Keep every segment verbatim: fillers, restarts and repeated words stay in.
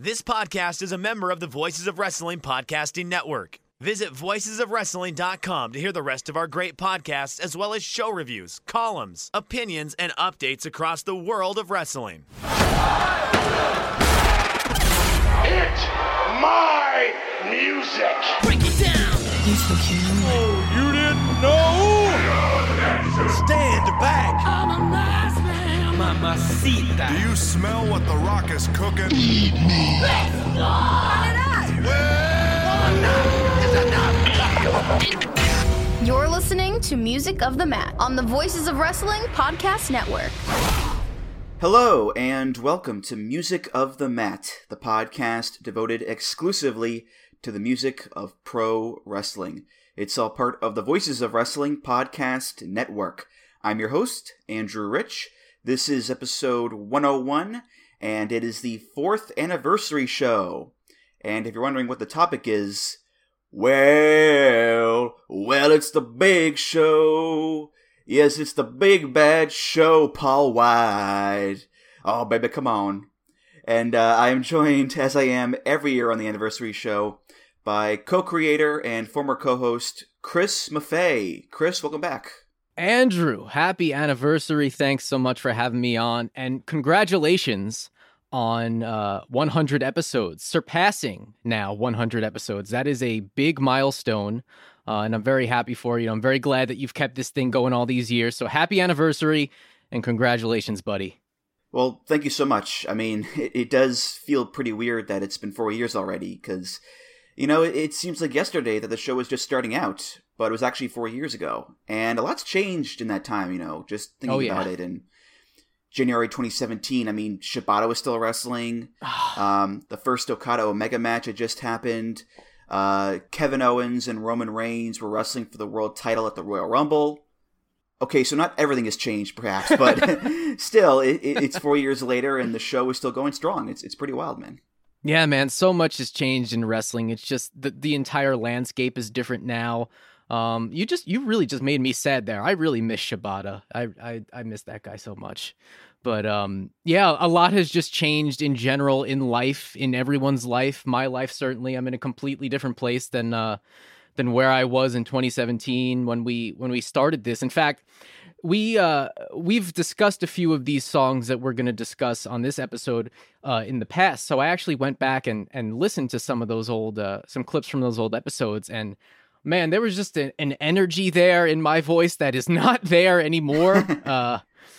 This podcast is a member of the Voices of Wrestling Podcasting Network. Visit voices of wrestling dot com to hear the rest of our great podcasts, as well as show reviews, columns, opinions, and updates across the world of wrestling. Hit my music! Break it down! Oh, you didn't know? Stand back! I'm a nice man, mamacita. Do you smell what The Rock is cooking? Eat me! Well, enough is enough! You're listening to Music of the Mat on the Voices of Wrestling Podcast Network. Hello, and welcome to Music of the Mat, the podcast devoted exclusively to the music of pro wrestling. It's all part of the Voices of Wrestling Podcast Network. I'm your host, Andrew Rich. This is episode one oh one, and it is the fourth anniversary show. And if you're wondering what the topic is, well, well, it's the big show. Yes, it's the big bad show, Paul White. Oh, baby, come on. And uh, I am joined, as I am every year on the anniversary show, by co-creator and former co-host Chris Maffei. Chris, welcome back. Andrew, happy anniversary. Thanks so much for having me on. And congratulations on uh, one hundred episodes, surpassing now one hundred episodes. That is a big milestone. Uh, and I'm very happy for you. I'm very glad that you've kept this thing going all these years. So happy anniversary and congratulations, buddy. Well, thank you so much. I mean, it, it does feel pretty weird that it's been four years already because, you know, it, it seems like yesterday that the show was just starting out, but it was actually four years ago. And a lot's changed in that time, you know, just thinking oh, yeah. about it. And January twenty seventeen, I mean, Shibata was still wrestling. um, the first Okada Omega match had just happened. Uh, Kevin Owens and Roman Reigns were wrestling for the world title at the Royal Rumble. Okay, so not everything has changed, perhaps, but still, it, it, it's four years later, and the show is still going strong. It's it's pretty wild, man. Yeah, man, so much has changed in wrestling. It's just the the entire landscape is different now. Um, you just you really just made me sad there. I really miss Shibata. I I, I miss that guy so much. But um, yeah, a lot has just changed in general in life, in everyone's life. My life, certainly. I'm in a completely different place than uh, than where I was in twenty seventeen when we when we started this. In fact, we uh, we've discussed a few of these songs that we're going to discuss on this episode uh, in the past. So I actually went back and and listened to some of those old uh, some clips from those old episodes, and man, there was just a, an energy there in my voice that is not there anymore. uh,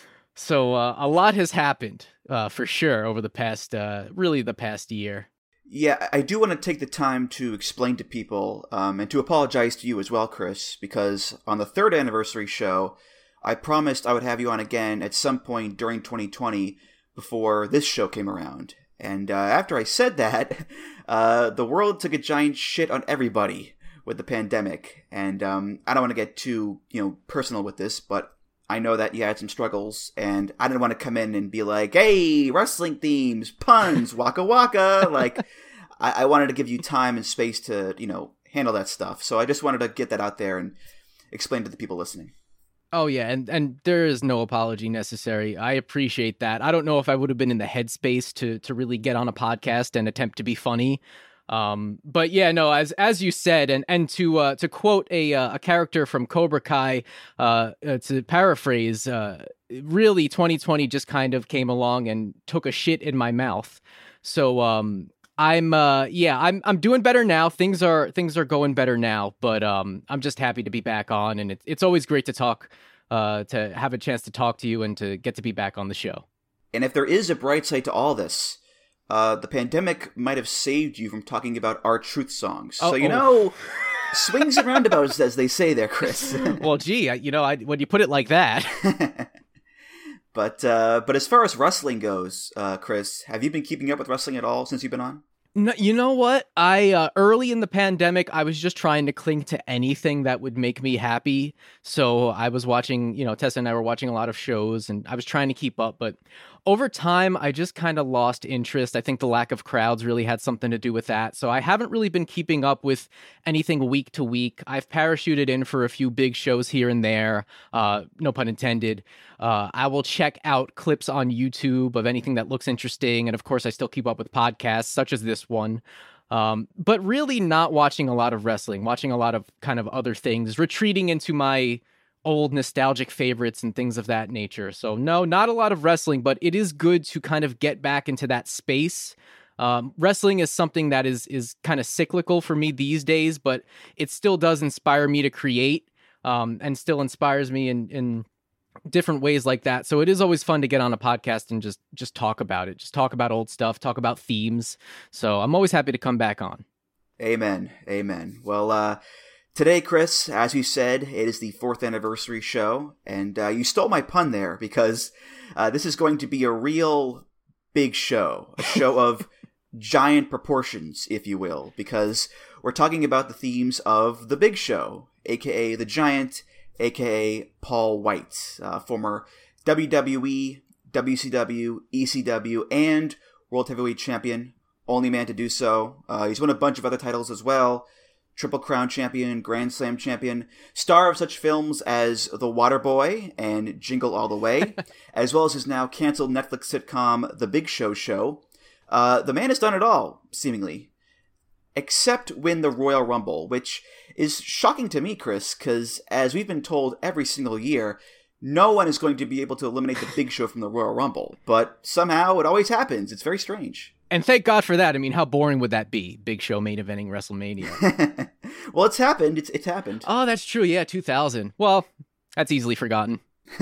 So uh, a lot has happened, uh, for sure, over the past, uh, really the past year. Yeah, I do want to take the time to explain to people, um, and to apologize to you as well, Chris, because on the third anniversary show, I promised I would have you on again at some point during twenty twenty before this show came around. And uh, after I said that, uh, the world took a giant shit on everybody with the pandemic. And um, I don't want to get too, you know, personal with this, but I know that you had some struggles, and I didn't want to come in and be like, hey, wrestling themes, puns, waka waka. Like, I-, I wanted to give you time and space to, you know, handle that stuff. So I just wanted to get that out there and explain to the people listening. Oh, yeah, and, and there is no apology necessary. I appreciate that. I don't know if I would have been in the headspace to to really get on a podcast and attempt to be funny. Um, but yeah, no, as, as you said, and, and to, uh, to quote a, uh, a character from Cobra Kai, uh, uh to paraphrase, uh, really twenty twenty just kind of came along and took a shit in my mouth. So, um, I'm, uh, yeah, I'm, I'm doing better now. Things are, things are going better now, but, um, I'm just happy to be back on, and it's, it's always great to talk, uh, to have a chance to talk to you and to get to be back on the show. And if there is a bright side to all this, Uh, the pandemic might have saved you from talking about our truth songs. Oh, so, you oh. know, swings and roundabouts, as they say there, Chris. Well, gee, I, you know, I, when you put it like that. but uh, but as far as wrestling goes, uh, Chris, have you been keeping up with wrestling at all since you've been on? No, you know what? I uh, early in the pandemic, I was just trying to cling to anything that would make me happy. So I was watching, you know, Tessa and I were watching a lot of shows, and I was trying to keep up. But over time, I just kind of lost interest. I think the lack of crowds really had something to do with that. So I haven't really been keeping up with anything week to week. I've parachuted in for a few big shows here and there. Uh, no pun intended. Uh, I will check out clips on YouTube of anything that looks interesting. And of course, I still keep up with podcasts such as this one. Um, but really not watching a lot of wrestling, watching a lot of kind of other things, retreating into my old nostalgic favorites and things of that nature. So no, not a lot of wrestling, but it is good to kind of get back into that space. Um, wrestling is something that is is kind of cyclical for me these days, but it still does inspire me to create, um, and still inspires me in, in different ways like that. So it is always fun to get on a podcast and just just talk about it, just talk about old stuff, talk about themes. So I'm always happy to come back on. Amen. Amen. Well, uh, today, Chris, as you said, it is the fourth anniversary show, and uh, you stole my pun there because uh, this is going to be a real big show, a show of giant proportions, if you will, because we're talking about the themes of The Big Show, aka The Giant, aka Paul White, uh, former W W E, W C W, E C W, and World Heavyweight Champion, only man to do so. Uh, he's won a bunch of other titles as well. Triple Crown Champion, Grand Slam Champion, star of such films as The Waterboy and Jingle All the Way, as well as his now canceled Netflix sitcom The Big Show Show. Uh, the man has done it all, seemingly, except win the Royal Rumble, which is shocking to me, Chris, because as we've been told every single year, no one is going to be able to eliminate the Big Show from the Royal Rumble, but somehow it always happens. It's very strange. And thank God for that. I mean, how boring would that be? Big Show main eventing WrestleMania. Well, it's happened. It's it's happened. Oh, that's true. Yeah, two thousand. Well, that's easily forgotten.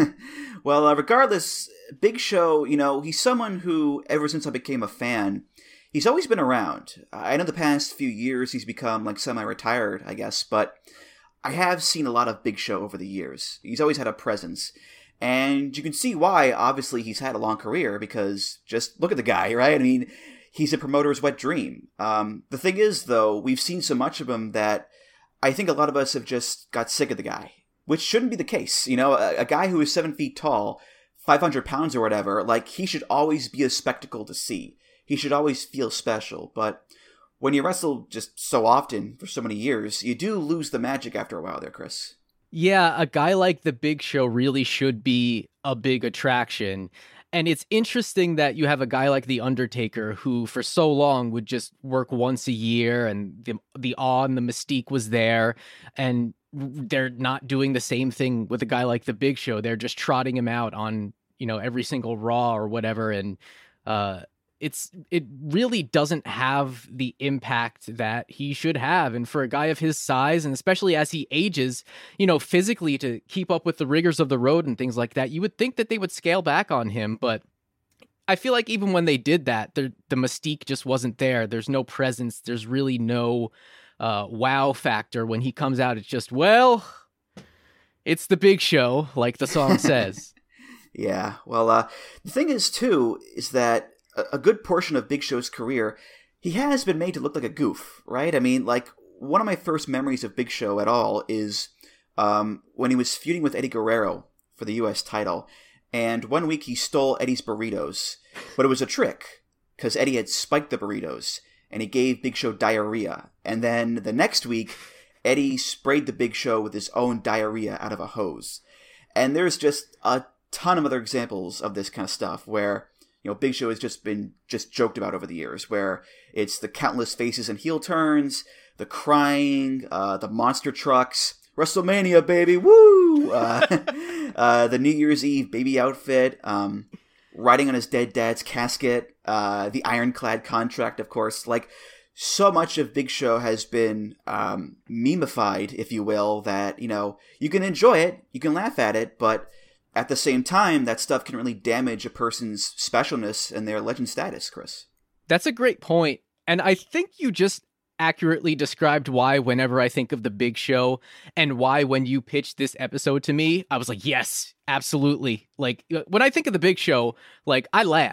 Well, uh, regardless, Big Show, you know, he's someone who, ever since I became a fan, he's always been around. I know the past few years he's become, like, semi-retired, I guess, but I have seen a lot of Big Show over the years. He's always had a presence. And you can see why, obviously, he's had a long career, because just look at the guy, right? I mean, he's a promoter's wet dream. Um, the thing is, though, we've seen so much of him that I think a lot of us have just got sick of the guy, which shouldn't be the case. You know, a, a guy who is seven feet tall, five hundred pounds or whatever, like, he should always be a spectacle to see. He should always feel special. But when you wrestle just so often for so many years, you do lose the magic after a while there, Chris. Yeah, a guy like The Big Show really should be a big attraction. And it's interesting that you have a guy like The Undertaker who for so long would just work once a year, and the, the awe and the mystique was there. And they're not doing the same thing with a guy like The Big Show. They're just trotting him out on, you know, every single Raw or whatever. And uh, it's it really doesn't have the impact that he should have. And for a guy of his size, and especially as he ages, you know, physically to keep up with the rigors of the road and things like that, you would think that they would scale back on him. But I feel like even when they did that, the, the mystique just wasn't there. There's no presence. There's really no uh, wow factor. When he comes out, it's just, well, it's The Big Show, like the song says. Yeah, well, uh, the thing is, too, is that a good portion of Big Show's career, he has been made to look like a goof, right? I mean, like, one of my first memories of Big Show at all is um, when he was feuding with Eddie Guerrero for the U S title. And one week he stole Eddie's burritos, but it was a trick, because Eddie had spiked the burritos, and he gave Big Show diarrhea. And then the next week, Eddie sprayed the Big Show with his own diarrhea out of a hose. And there's just a ton of other examples of this kind of stuff where, you know, Big Show has just been just joked about over the years, where it's the countless faces and heel turns, the crying, uh, the monster trucks, WrestleMania, baby, woo! Uh, uh, the New Year's Eve baby outfit, um, riding on his dead dad's casket, uh, the ironclad contract, of course. Like, so much of Big Show has been um, memified, if you will, that, you know, you can enjoy it, you can laugh at it, but at the same time, that stuff can really damage a person's specialness and their legend status, Chris. That's a great point. And I think you just accurately described why whenever I think of The Big Show, and why when you pitched this episode to me, I was like, yes, absolutely. Like, when I think of The Big Show, like, I laugh.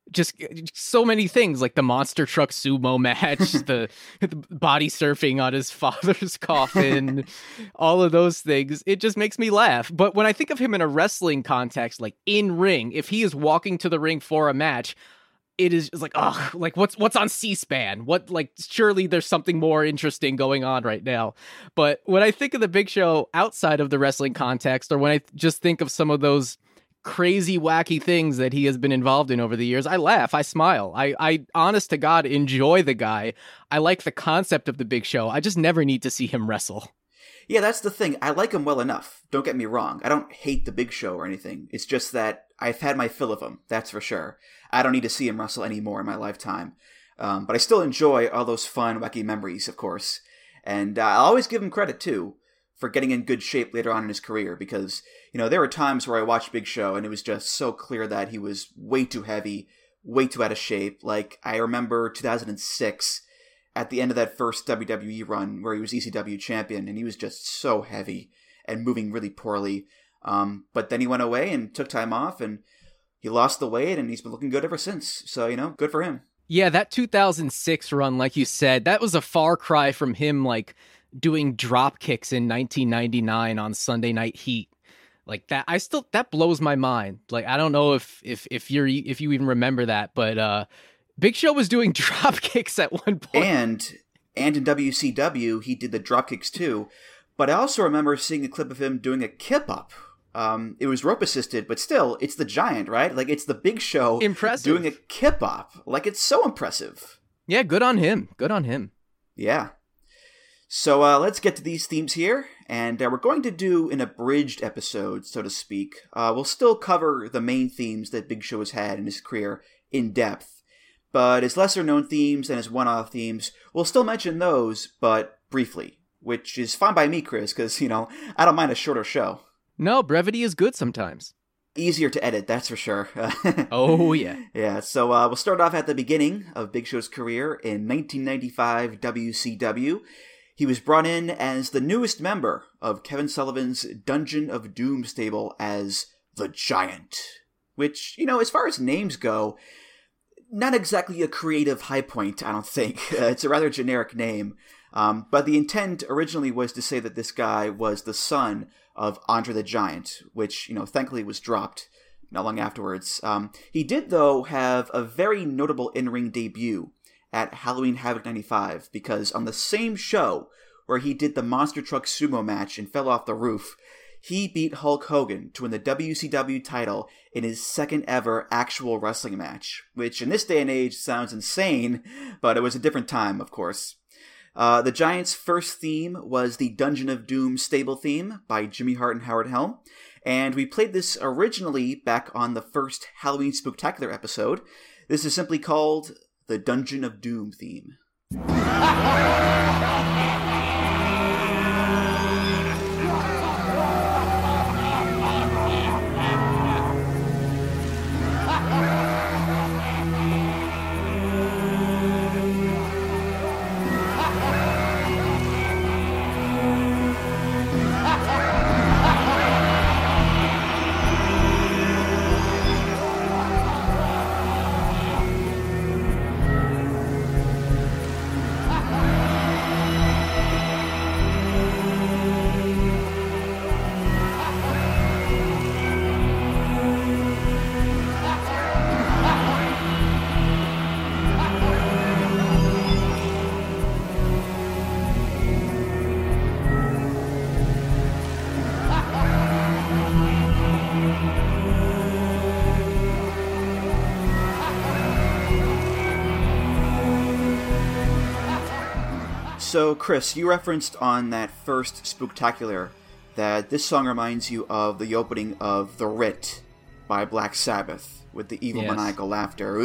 just so many things, like the monster truck sumo match, the, the body surfing on his father's coffin, all of those things. It just makes me laugh. But when I think of him in a wrestling context, like in ring, if he is walking to the ring for a match, it is it's like, oh, like what's what's on C-SPAN? What, like, surely there's something more interesting going on right now. But when I think of the Big Show outside of the wrestling context, or when I just think of some of those crazy, wacky things that he has been involved in over the years, I laugh, I smile. I, I honest to God, enjoy the guy. I like the concept of the Big Show. I just never need to see him wrestle. Yeah, that's the thing. I like him well enough. Don't get me wrong. I don't hate the Big Show or anything. It's just that I've had my fill of him, that's for sure. I don't need to see him wrestle anymore in my lifetime. Um, but I still enjoy all those fun, wacky memories, of course. And uh, I'll always give him credit, too, for getting in good shape later on in his career, because, you know, there were times where I watched Big Show and it was just so clear that he was way too heavy, way too out of shape. Like, I remember two thousand six, at the end of that first W W E run where he was E C W champion, and he was just so heavy and moving really poorly. Um, but then he went away and took time off, and he lost the weight, and he's been looking good ever since. So, you know, good for him. Yeah, that two thousand six run, like you said, that was a far cry from him, like, doing drop kicks in nineteen ninety-nine on Sunday Night Heat. Like that, I still, that blows my mind. Like, I don't know if, if, if you're, if you even remember that, but, uh, Big Show was doing drop kicks at one point. And, and in W C W, he did the drop kicks too. But I also remember seeing a clip of him doing a kip up. Um, it was rope assisted, but still, it's the Giant, right? Like, it's the Big Show impressive. Doing a kip up. Like, it's so impressive. Yeah, good on him. Good on him. Yeah. So uh, let's get to these themes here, and uh, we're going to do an abridged episode, so to speak. Uh, we'll still cover the main themes that Big Show has had in his career in depth, but his lesser-known themes and his one-off themes, we'll still mention those, but briefly, which is fine by me, Chris, because, you know, I don't mind a shorter show. No, brevity is good sometimes. Easier to edit, that's for sure. Oh, yeah. Yeah, so uh, we'll start off at the beginning of Big Show's career in nineteen ninety-five W C W. He was brought in as the newest member of Kevin Sullivan's Dungeon of Doom stable as the Giant, which, you know, as far as names go, not exactly a creative high point, I don't think. Uh, it's a rather generic name, um, but the intent originally was to say that this guy was the son of Andre the Giant, which, you know, thankfully was dropped not long afterwards. Um, he did, though, have a very notable in-ring debut at Halloween Havoc ninety-five, because on the same show where he did the monster truck sumo match and fell off the roof, he beat Hulk Hogan to win the W C W title in his second ever actual wrestling match, which in this day and age sounds insane, but it was a different time, of course. Uh, the Giant's first theme was the Dungeon of Doom stable theme by Jimmy Hart and Howard Helm, and we played this originally back on the first Halloween Spooktacular episode. This is simply called the Dungeon of Doom theme. So, Chris, you referenced on that first Spooktacular that this song reminds you of the opening of The Writ by Black Sabbath, with the evil, yes, maniacal laughter.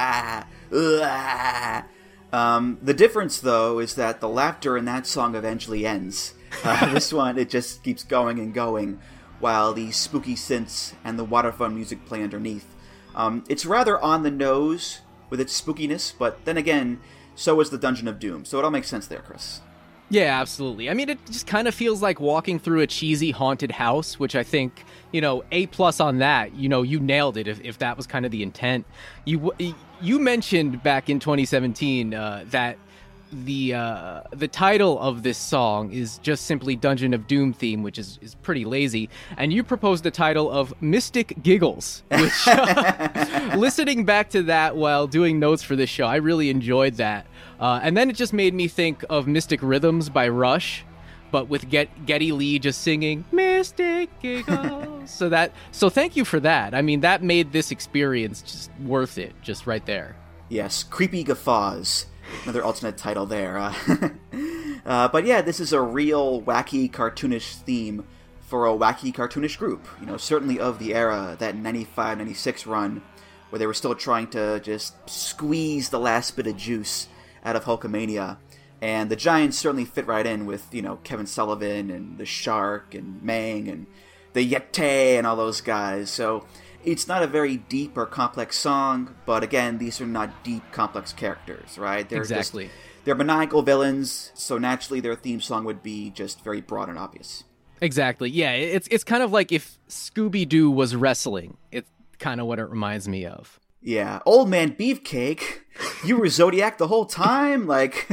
Um, the difference, though, is that the laughter in that song eventually ends. Uh, this one, it just keeps going and going, while the spooky synths and the waterfront music play underneath. Um, it's rather on the nose with its spookiness, but then again, so is the Dungeon of Doom, so it all makes sense there, Chris. Yeah, absolutely. I mean, it just kind of feels like walking through a cheesy haunted house, which I think, you know, A plus on that. You know, you nailed it if, if that was kind of the intent. You you mentioned back in twenty seventeen uh, that the uh, the title of this song is just simply Dungeon of Doom theme, which is, is pretty lazy. And you proposed the title of Mystic Giggles, which uh, listening back to that while doing notes for this show, I really enjoyed that. Uh, and then it just made me think of Mystic Rhythms by Rush, but with Get- Geddy Lee just singing Mystic Giggles. so that so thank you for that. I mean, that made this experience just worth it, just right there. Yes, Creepy Guffaws. Another alternate title there. Uh, uh, but yeah, this is a real wacky, cartoonish theme for a wacky, cartoonish group. You know, certainly of the era, that ninety-five ninety-six run, where they were still trying to just squeeze the last bit of juice out of Hulkamania. And the Giants certainly fit right in with, you know, Kevin Sullivan and the Shark and Mang and the Yeti and all those guys. So it's not a very deep or complex song, but again, these are not deep, complex characters, right? They're exactly. Just, they're maniacal villains, so naturally their theme song would be just very broad and obvious. Exactly. Yeah, it's it's kind of like if Scooby-Doo was wrestling. It's kind of what it reminds me of. Yeah. Old Man Beefcake, you were Zodiac the whole time? Like...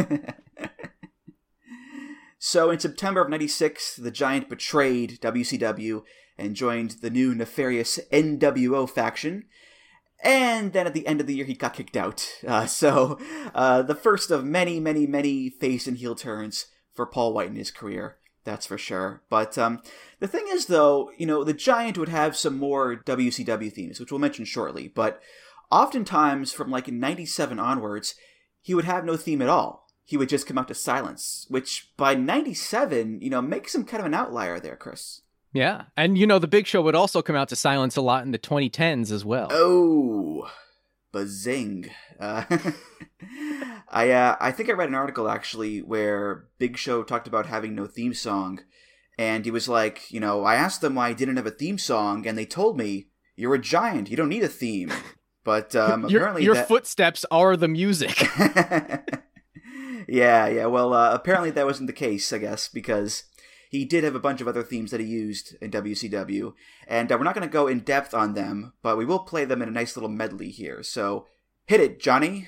So in September of ninety-six, the Giant betrayed W C W and joined the new nefarious N W O faction. And then at the end of the year, he got kicked out. Uh, so uh, the first of many, many, many face and heel turns for Paul White in his career. That's for sure. But um, the thing is, though, you know, the Giant would have some more W C W themes, which we'll mention shortly. But oftentimes, from like ninety-seven onwards, he would have no theme at all. He would just come out to silence, which by ninety-seven, you know, makes him kind of an outlier there, Chris. Yeah. And, you know, the Big Show would also come out to silence a lot in the twenty tens as well. Oh, bazing. Uh, I uh, I think I read an article, actually, where Big Show talked about having no theme song. And he was like, you know, I asked them why I didn't have a theme song, and they told me, you're a giant, you don't need a theme. But um, your, apparently Your that... footsteps are the music. Yeah, yeah. Well, uh, apparently that wasn't the case, I guess, because he did have a bunch of other themes that he used in W C W. And uh, we're not going to go in depth on them, but we will play them in a nice little medley here. So hit it, Johnny.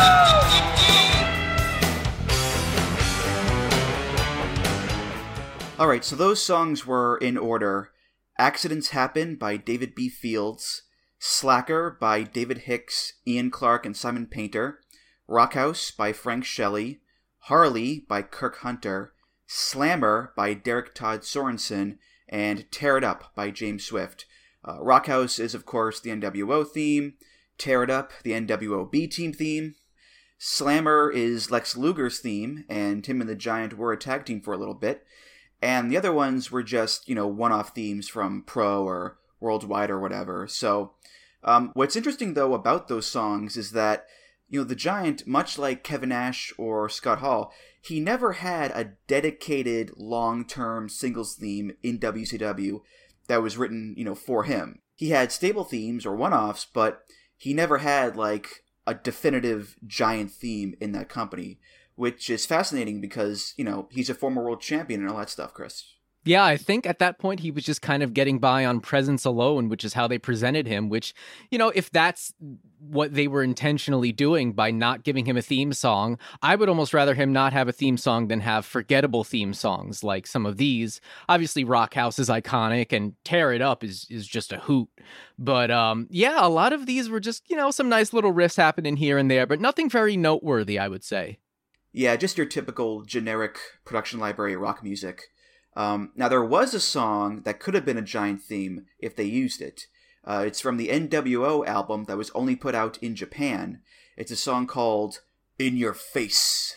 Alright, so those songs were in order: Accidents Happen by David B. Fields, Slacker by David Hicks, Ian Clark, and Simon Painter, Rockhouse by Frank Shelley, Harley by Kirk Hunter, Slammer by Derek Todd Sorensen, and Tear It Up by James Swift. Uh, Rockhouse is, of course, the N W O theme. Tear It Up, the N W O B team theme. Slammer is Lex Luger's theme, and him and the Giant were a tag team for a little bit. And the other ones were just, you know, one-off themes from Pro or Worldwide or whatever. So um, what's interesting, though, about those songs is that, you know, the Giant, much like Kevin Nash or Scott Hall, he never had a dedicated long-term singles theme in W C W that was written, you know, for him. He had stable themes or one-offs, but he never had, like, a definitive Giant theme in that company, which is fascinating because, you know, he's a former world champion and all that stuff, Chris. Yeah, I think at that point he was just kind of getting by on presence alone, which is how they presented him, which, you know, if that's what they were intentionally doing by not giving him a theme song, I would almost rather him not have a theme song than have forgettable theme songs like some of these. Obviously, Rockhouse is iconic and Tear It Up is is just a hoot. But um, yeah, a lot of these were just, you know, some nice little riffs happening here and there, but nothing very noteworthy, I would say. Yeah, just your typical generic production library rock music. Um, now, there was a song that could have been a Giant theme if they used it. Uh, it's from the N W O album that was only put out in Japan. It's a song called In Your Face.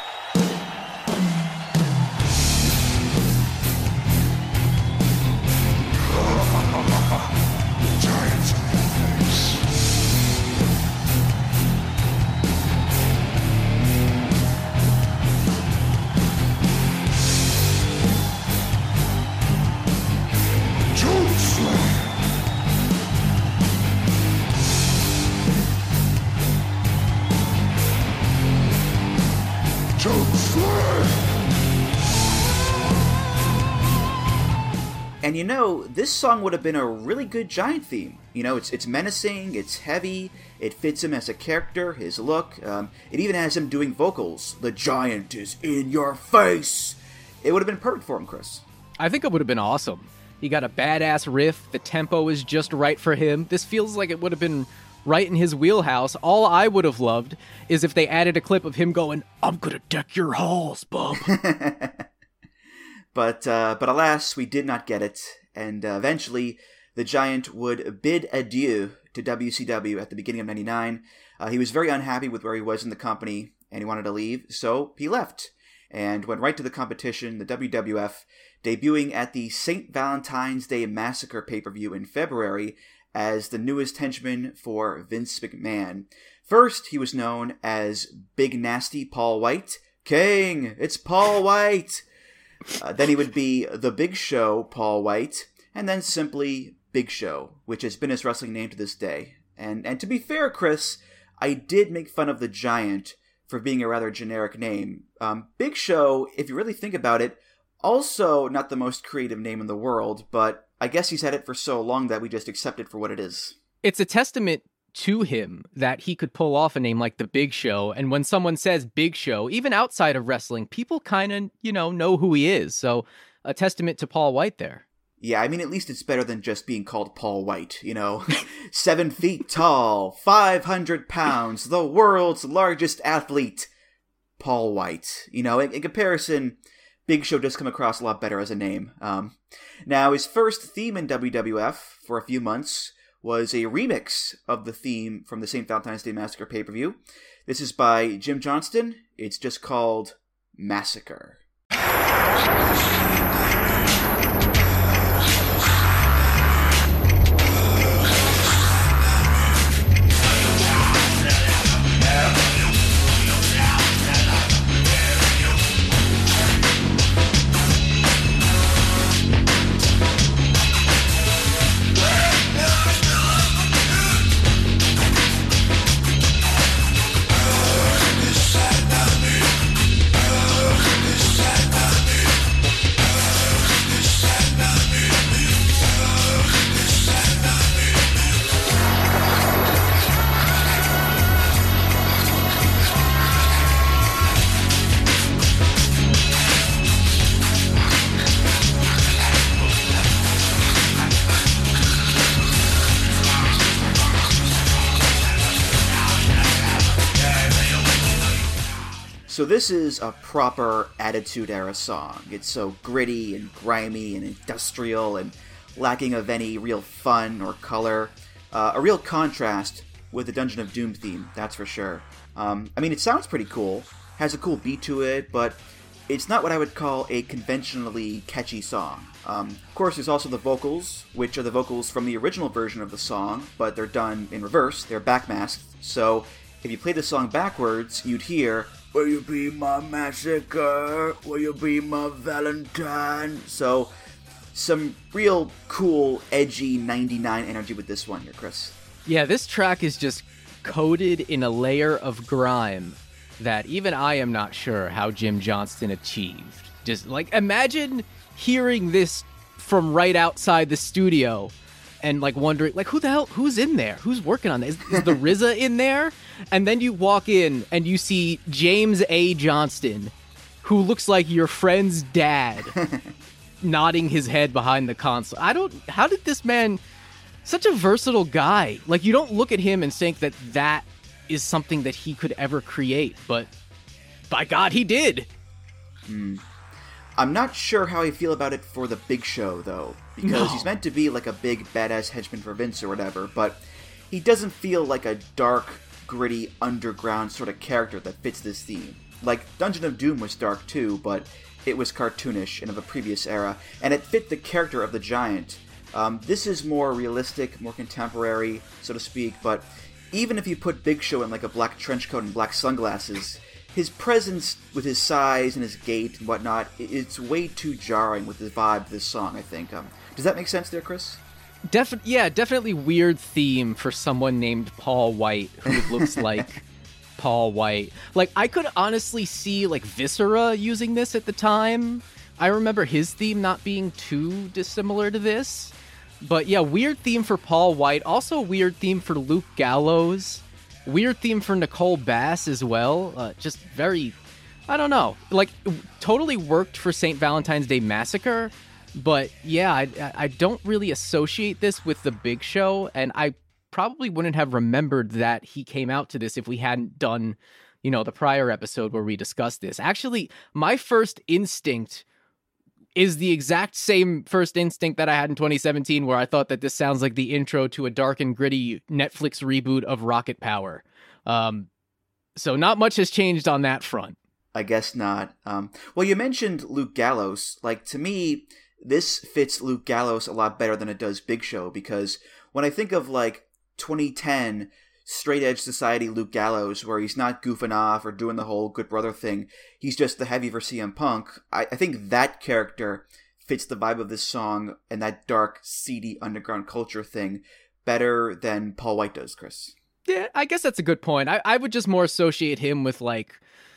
And you know, this song would have been a really good Giant theme. You know, it's it's menacing, it's heavy, it fits him as a character, his look. Um, it even has him doing vocals. The Giant is in your face. It would have been perfect for him, Chris. I think it would have been awesome. He got a badass riff. The tempo is just right for him. This feels like it would have been right in his wheelhouse. All I would have loved is if they added a clip of him going, "I'm gonna deck your halls, bub." But uh, but alas, we did not get it, and uh, eventually the Giant would bid adieu to W C W at the beginning of ninety-nine. Uh, he was very unhappy with where he was in the company, and he wanted to leave, so he left, and went right to the competition, the W W F, debuting at the Saint Valentine's Day Massacre pay-per-view in February as the newest henchman for Vince McMahon. First, he was known as Big Nasty Paul White. King, it's Paul White! Uh, then he would be The Big Show, Paul White, and then simply Big Show, which has been his wrestling name to this day. And and to be fair, Chris, I did make fun of the Giant for being a rather generic name. Um, Big Show, if you really think about it, also not the most creative name in the world, but I guess he's had it for so long that we just accept it for what it is. It's a testament to him that he could pull off a name like The Big Show, and when someone says Big Show, even outside of wrestling, people kind of, you know, know who he is. So a testament to Paul White there. Yeah, I mean, at least it's better than just being called Paul White, you know. Seven feet tall, five hundred pounds, the world's largest athlete, Paul White. You know, in, in comparison, Big Show does come across a lot better as a name. Um, now, his first theme in W W F for a few months was a remix of the theme from the Saint Valentine's Day Massacre pay-per-view. This is by Jim Johnston. It's just called Massacre. So this is a proper Attitude Era song. It's so gritty and grimy and industrial and lacking of any real fun or color. Uh, a real contrast with the Dungeon of Doom theme, that's for sure. Um, I mean, it sounds pretty cool, has a cool beat to it, but it's not what I would call a conventionally catchy song. Um, of course, there's also the vocals, which are the vocals from the original version of the song, but they're done in reverse, they're backmasked, so if you play the song backwards, you'd hear, "Will you be my massacre? Will you be my Valentine?" So, some real cool, edgy ninety-nine energy with this one here, Chris. Yeah, this track is just coated in a layer of grime that even I am not sure how Jim Johnston achieved. Just, like, imagine hearing this from right outside the studio and, like, wondering, like, who the hell, who's in there? Who's working on this? Is, is the R Z A in there? And then you walk in and you see James A. Johnston, who looks like your friend's dad, nodding his head behind the console. I don't, how did this man, such a versatile guy, like, you don't look at him and think that that is something that he could ever create, but by God, he did. Mm. I'm not sure how I feel about it for the Big Show, though, because no. he's meant to be like a big badass henchman for Vince or whatever, but he doesn't feel like a dark, gritty, underground sort of character that fits this theme. Like, Dungeon of Doom was dark too, but it was cartoonish and of a previous era, and it fit the character of the Giant. Um, this is more realistic, more contemporary, so to speak, but even if you put Big Show in like a black trench coat and black sunglasses, his presence with his size and his gait and whatnot, it's way too jarring with the vibe of this song, I think. Um, does that make sense there, Chris? Defi- yeah, definitely weird theme for someone named Paul White who looks like Paul White. Like, I could honestly see, like, Viscera using this at the time. I remember his theme not being too dissimilar to this. But yeah, weird theme for Paul White. Also weird theme for Luke Gallows. Weird theme for Nicole Bass as well. Uh, just very, I don't know. Like, totally worked for Saint Valentine's Day Massacre. But yeah, I, I don't really associate this with the Big Show. And I probably wouldn't have remembered that he came out to this if we hadn't done, you know, the prior episode where we discussed this. Actually, my first instinct is the exact same first instinct that I had in twenty seventeen, where I thought that this sounds like the intro to a dark and gritty Netflix reboot of Rocket Power. Um, so not much has changed on that front. I guess not. Um, well, you mentioned Luke Gallows. Like, to me, this fits Luke Gallows a lot better than it does Big Show, because when I think of, like, twenty ten straight edge society Luke Gallows, where he's not goofing off or doing the whole good brother thing, he's just the heavy for C M Punk, I, I think that character fits the vibe of this song and that dark, seedy underground culture thing better than Paul White does, Chris. Yeah, I guess that's a good point. I, I would just more associate him with, like,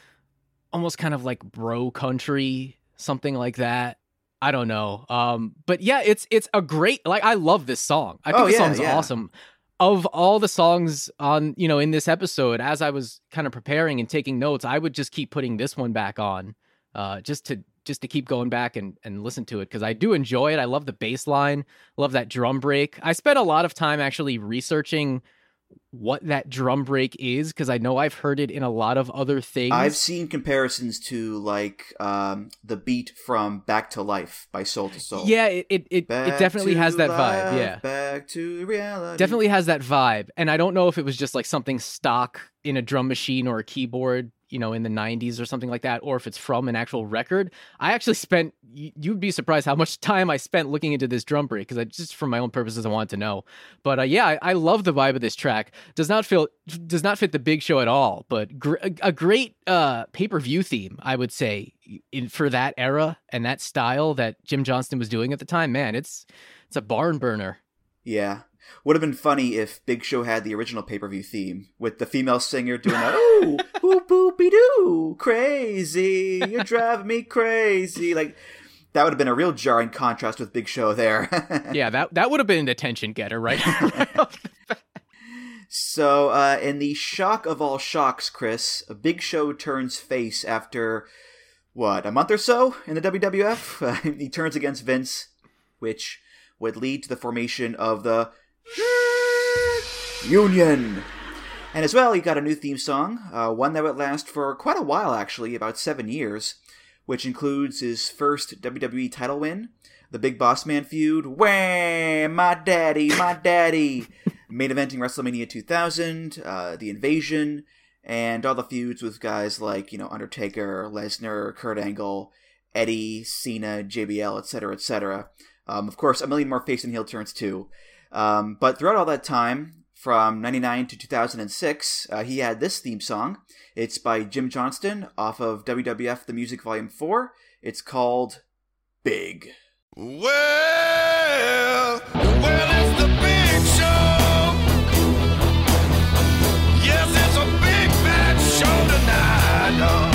almost kind of like bro country, something like that. I don't know. Um, but yeah, it's it's a great, like, I love this song. I think oh, the yeah, song's yeah. awesome. Of all the songs on, you know, in this episode, as I was kind of preparing and taking notes, I would just keep putting this one back on, uh, just to just to keep going back and, and listen to it, because I do enjoy it. I love the bass line, love that drum break. I spent a lot of time actually researching what that drum break is, because I know I've heard it in a lot of other things. I've seen comparisons to, like, um, the beat from Back to Life by Soul to Soul. Yeah, it it, it, it definitely has that life, vibe. Yeah, back to reality. Definitely has that vibe. And I don't know if it was just like something stock in a drum machine or a keyboard, you know, in the nineties or something like that, or if it's from an actual record. I actually spent, you'd be surprised how much time I spent looking into this drum break, because I just, for my own purposes, I wanted to know. But uh, yeah, I, I love the vibe of this track. Does not feel, does not fit the Big Show at all, but gr- a great uh, pay-per-view theme, I would say, in for that era and that style that Jim Johnston was doing at the time. Man, it's it's a barn burner. Yeah. Would have been funny if Big Show had the original pay-per-view theme with the female singer doing that, oh, boop, boopy doo, crazy, you're driving me crazy. Like, that would have been a real jarring contrast with Big Show there. Yeah, that that would have been an attention getter, right? Right off the bat. So, uh, in the shock of all shocks, Chris, Big Show turns face after, what, a month or so in the W W F? Uh, he turns against Vince, which would lead to the formation of the Union. And as well, you got a new theme song, uh, one that would last for quite a while, actually, about seven years, which includes his first W W E title win, the Big Boss Man feud, Wham! My daddy, my daddy! Main eventing WrestleMania two thousand, uh, The Invasion, and all the feuds with guys like, you know, Undertaker, Lesnar, Kurt Angle, Eddie, Cena, J B L, et cetera, et cetera. Um, of course, a million more face and heel turns, too. Um, but throughout all that time, from ninety-nine to two thousand six, uh, he had this theme song. It's by Jim Johnston off of W W F The Music Volume four. It's called Big. Well, well, it's the big show. Yes, it's a big bad show tonight. Oh.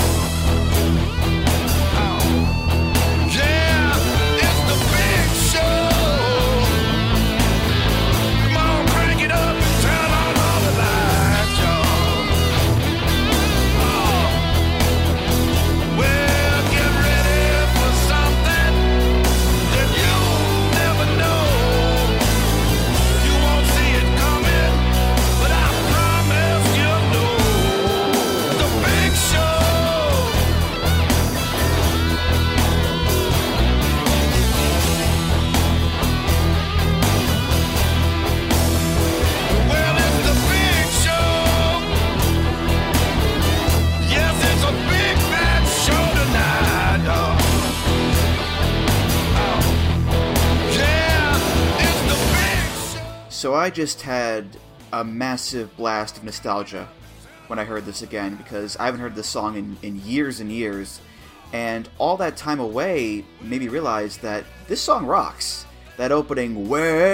So I just had a massive blast of nostalgia when I heard this again, because I haven't heard this song in, in years and years, and all that time away made me realize that this song rocks. That opening,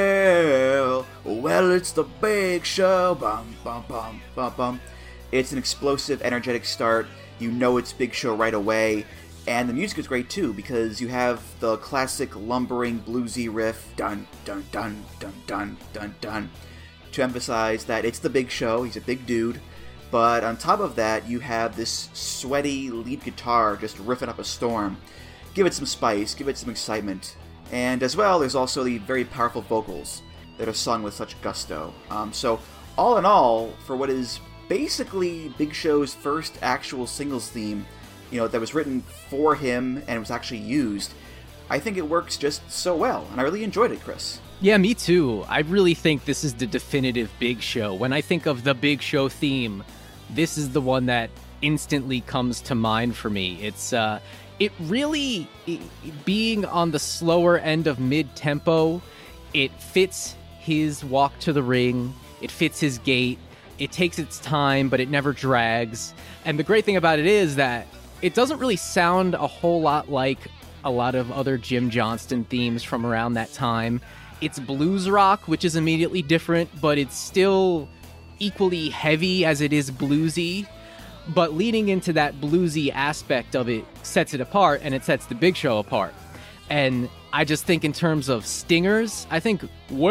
well, well, it's the big show, bum, bum, bum, bum, bum. It's an explosive, energetic start. You know it's Big Show right away. And the music is great too, because you have the classic lumbering bluesy riff, dun dun dun dun dun dun dun, to emphasize that it's the Big Show. He's a big dude. But on top of that, you have this sweaty lead guitar just riffing up a storm. Give it some spice, give it some excitement. And as well, there's also the very powerful vocals that are sung with such gusto. Um, so all in all, for what is basically Big Show's first actual singles theme, you know, that was written for him and was actually used, I think it works just so well, and I really enjoyed it, Chris. Yeah, me too. I really think this is the definitive Big Show. When I think of the Big Show theme, this is the one that instantly comes to mind for me. It's, uh, it really, it, being on the slower end of mid-tempo, it fits his walk to the ring, it fits his gait, it takes its time, but it never drags. And the great thing about it is that it doesn't really sound a whole lot like a lot of other Jim Johnston themes from around that time. It's blues rock, which is immediately different, but it's still equally heavy as it is bluesy. But leading into that bluesy aspect of it sets it apart, and it sets the Big Show apart. And I just think in terms of stingers, I think,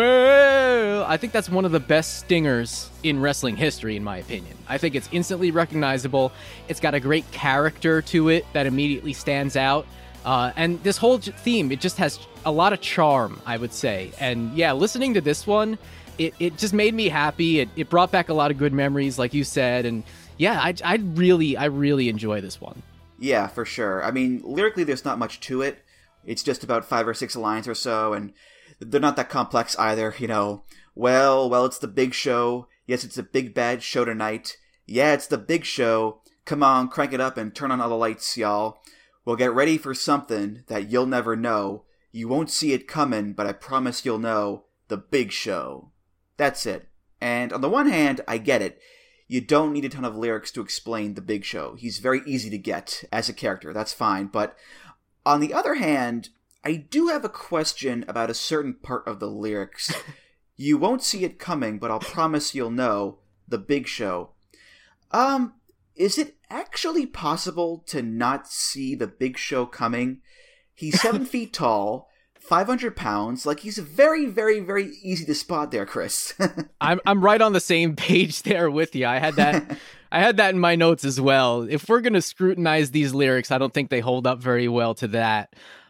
well, I think that's one of the best stingers in wrestling history, in my opinion. I think it's instantly recognizable. It's got a great character to it that immediately stands out. Uh, and this whole theme, it just has a lot of charm, I would say. And yeah, listening to this one, it, it just made me happy. It, it brought back a lot of good memories, like you said. And yeah, I, I really, I really enjoy this one. Yeah, for sure. I mean, lyrically, there's not much to it. It's just about five or six lines or so, and they're not that complex either, you know. Well, well, it's the Big Show. Yes, it's a big bad show tonight. Yeah, it's the Big Show. Come on, crank it up and turn on all the lights, y'all. We'll get ready for something that you'll never know. You won't see it coming, but I promise you'll know. The Big Show. That's it. And on the one hand, I get it. You don't need a ton of lyrics to explain the Big Show. He's very easy to get as a character. That's fine, but on the other hand, I do have a question about a certain part of the lyrics. You won't see it coming, but I'll promise you'll know. The Big Show. Um, is it actually possible to not see the Big Show coming? He's seven feet tall, five hundred pounds. Like, he's very, very, very easy to spot there, Chris. I'm I'm right on the same page there with you. I had that I had that in my notes as well. If we're going to scrutinize these lyrics, I don't think they hold up very well to that.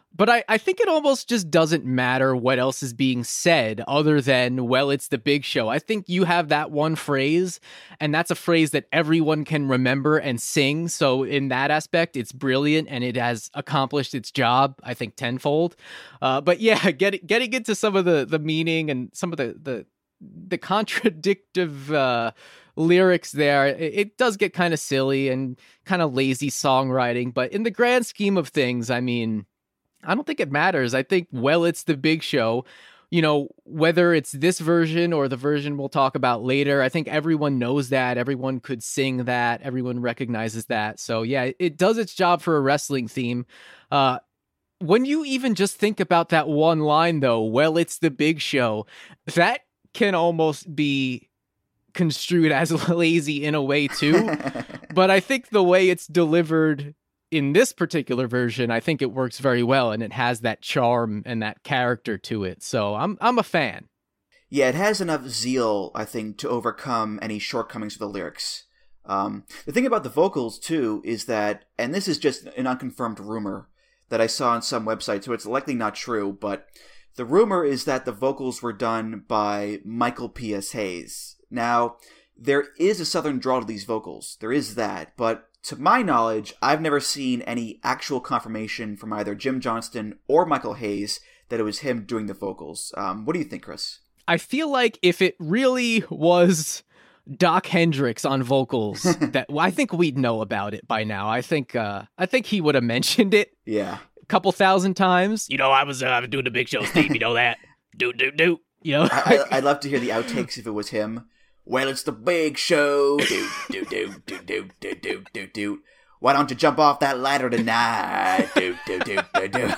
But I, I think it almost just doesn't matter what else is being said other than, well, it's the Big Show. I think you have that one phrase, and that's a phrase that everyone can remember and sing. So in that aspect, it's brilliant, and it has accomplished its job, I think, tenfold. Uh, but yeah, get, getting into some of the, the meaning and some of the the, the contradictive uh, lyrics there, it, it does get kind of silly and kind of lazy songwriting. But in the grand scheme of things, I mean, I don't think it matters. I think, well, it's the Big Show. You know, whether it's this version or the version we'll talk about later, I think everyone knows that. Everyone could sing that. Everyone recognizes that. So, yeah, it does its job for a wrestling theme. Uh, when you even just think about that one line, though, well, it's the Big Show, that can almost be construed as lazy in a way, too. But I think the way it's delivered in this particular version, I think it works very well, and it has that charm and that character to it. So I'm I'm a fan. Yeah, it has enough zeal, I think, to overcome any shortcomings of the lyrics. Um, the thing about the vocals, too, is that, and this is just an unconfirmed rumor that I saw on some website, so it's likely not true, but the rumor is that the vocals were done by Michael P S. Hayes. Now, there is a southern drawl to these vocals. There is that, but to my knowledge, I've never seen any actual confirmation from either Jim Johnston or Michael Hayes that it was him doing the vocals. Um, what do you think, Chris? I feel like if it really was Doc Hendricks on vocals, that well, I think we'd know about it by now. I think uh, I think he would have mentioned it. Yeah, a couple thousand times. You know, I was uh, I was doing the Big Show theme. You know that? do do do. You know, I, I'd love to hear the outtakes if it was him. Well, it's the Big Show. Do, do, do, do, do, do, do, do, do. Why don't you jump off that ladder tonight? Do, do, do, do, do.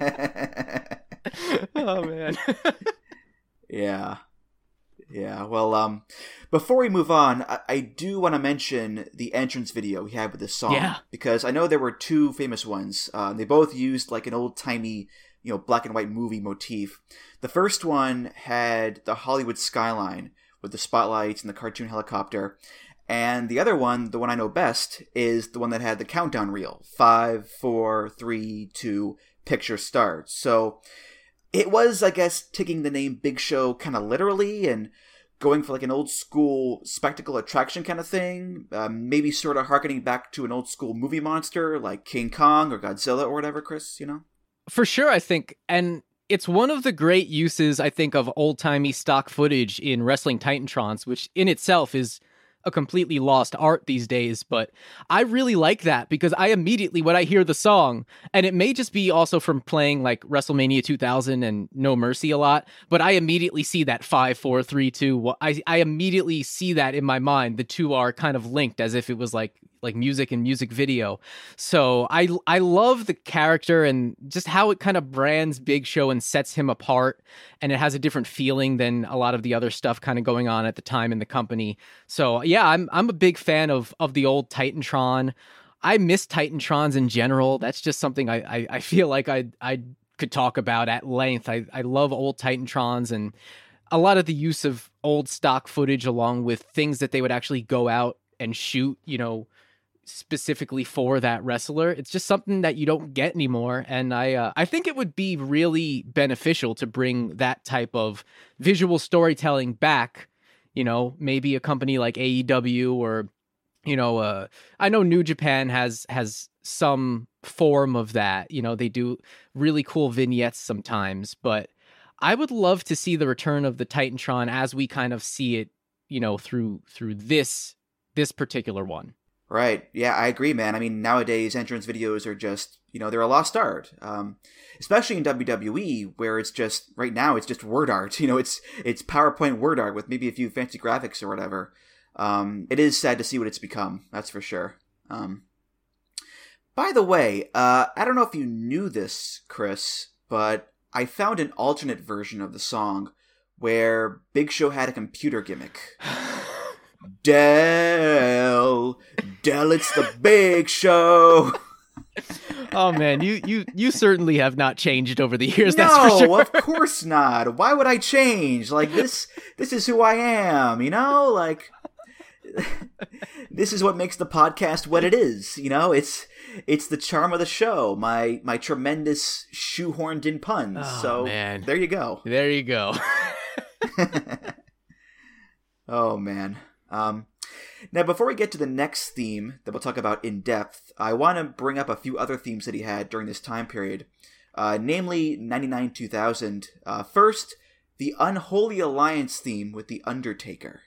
Oh, man. Yeah. Yeah, well, um, before we move on, I, I do want to mention the entrance video we had with this song. Yeah. Because I know there were two famous ones. Uh, they both used, like, an old-timey, you know, black and white movie motif. The first one had the Hollywood skyline with the spotlights and the cartoon helicopter. And the other one, the one I know best, is the one that had the countdown reel. Five, four, three, two, picture starts. So it was, I guess, taking the name Big Show kind of literally and going for like an old school spectacle attraction kind of thing. Um, maybe sort of harkening back to an old school movie monster like King Kong or Godzilla or whatever, Chris, you know? For sure, I think. And it's one of the great uses, I think, of old-timey stock footage in Wrestling Titantrons, which in itself is a completely lost art these days. But I really like that because I immediately, when I hear the song, and it may just be also from playing like WrestleMania two thousand and No Mercy a lot, but I immediately see that five, four, three, two. I, I immediately see that in my mind. The two are kind of linked as if it was like like music and music video. So I I love the character and just how it kind of brands Big Show and sets him apart. And it has a different feeling than a lot of the other stuff kind of going on at the time in the company. So yeah, I'm I'm a big fan of of the old Titantron. I miss Titantrons in general. That's just something I I, I feel like I I could talk about at length. I, I love old Titantrons and a lot of the use of old stock footage along with things that they would actually go out and shoot, you know, specifically for that wrestler. It's just something that you don't get anymore. And I uh, I think it would be really beneficial to bring that type of visual storytelling back. You know, maybe a company like A E W or, you know, uh, I know New Japan has has some form of that. You know, they do really cool vignettes sometimes, but I would love to see the return of the Titantron as we kind of see it, you know, through through this this particular one. Right. Yeah, I agree, man. I mean, nowadays, entrance videos are just, you know, they're a lost art. Um, especially in W W E, where it's just, right now, it's just word art. You know, it's it's PowerPoint word art with maybe a few fancy graphics or whatever. Um, it is sad to see what it's become, that's for sure. Um, by the way, uh, I don't know if you knew this, Chris, but I found an alternate version of the song where Big Show had a computer gimmick. Del, Del, it's the Big Show. Oh man, you you you certainly have not changed over the years. No, that's for sure. Of course not. Why would I change? Like this, this is who I am. You know, like this is what makes the podcast what it is. You know, it's it's the charm of the show. My my tremendous shoehorned in puns. Oh, so man. there you go. There you go. Oh man. Um, now, before we get to the next theme that we'll talk about in depth, I want to bring up a few other themes that he had during this time period, uh, namely ninety-nine two thousand. Uh, first, the Unholy Alliance theme with The Undertaker.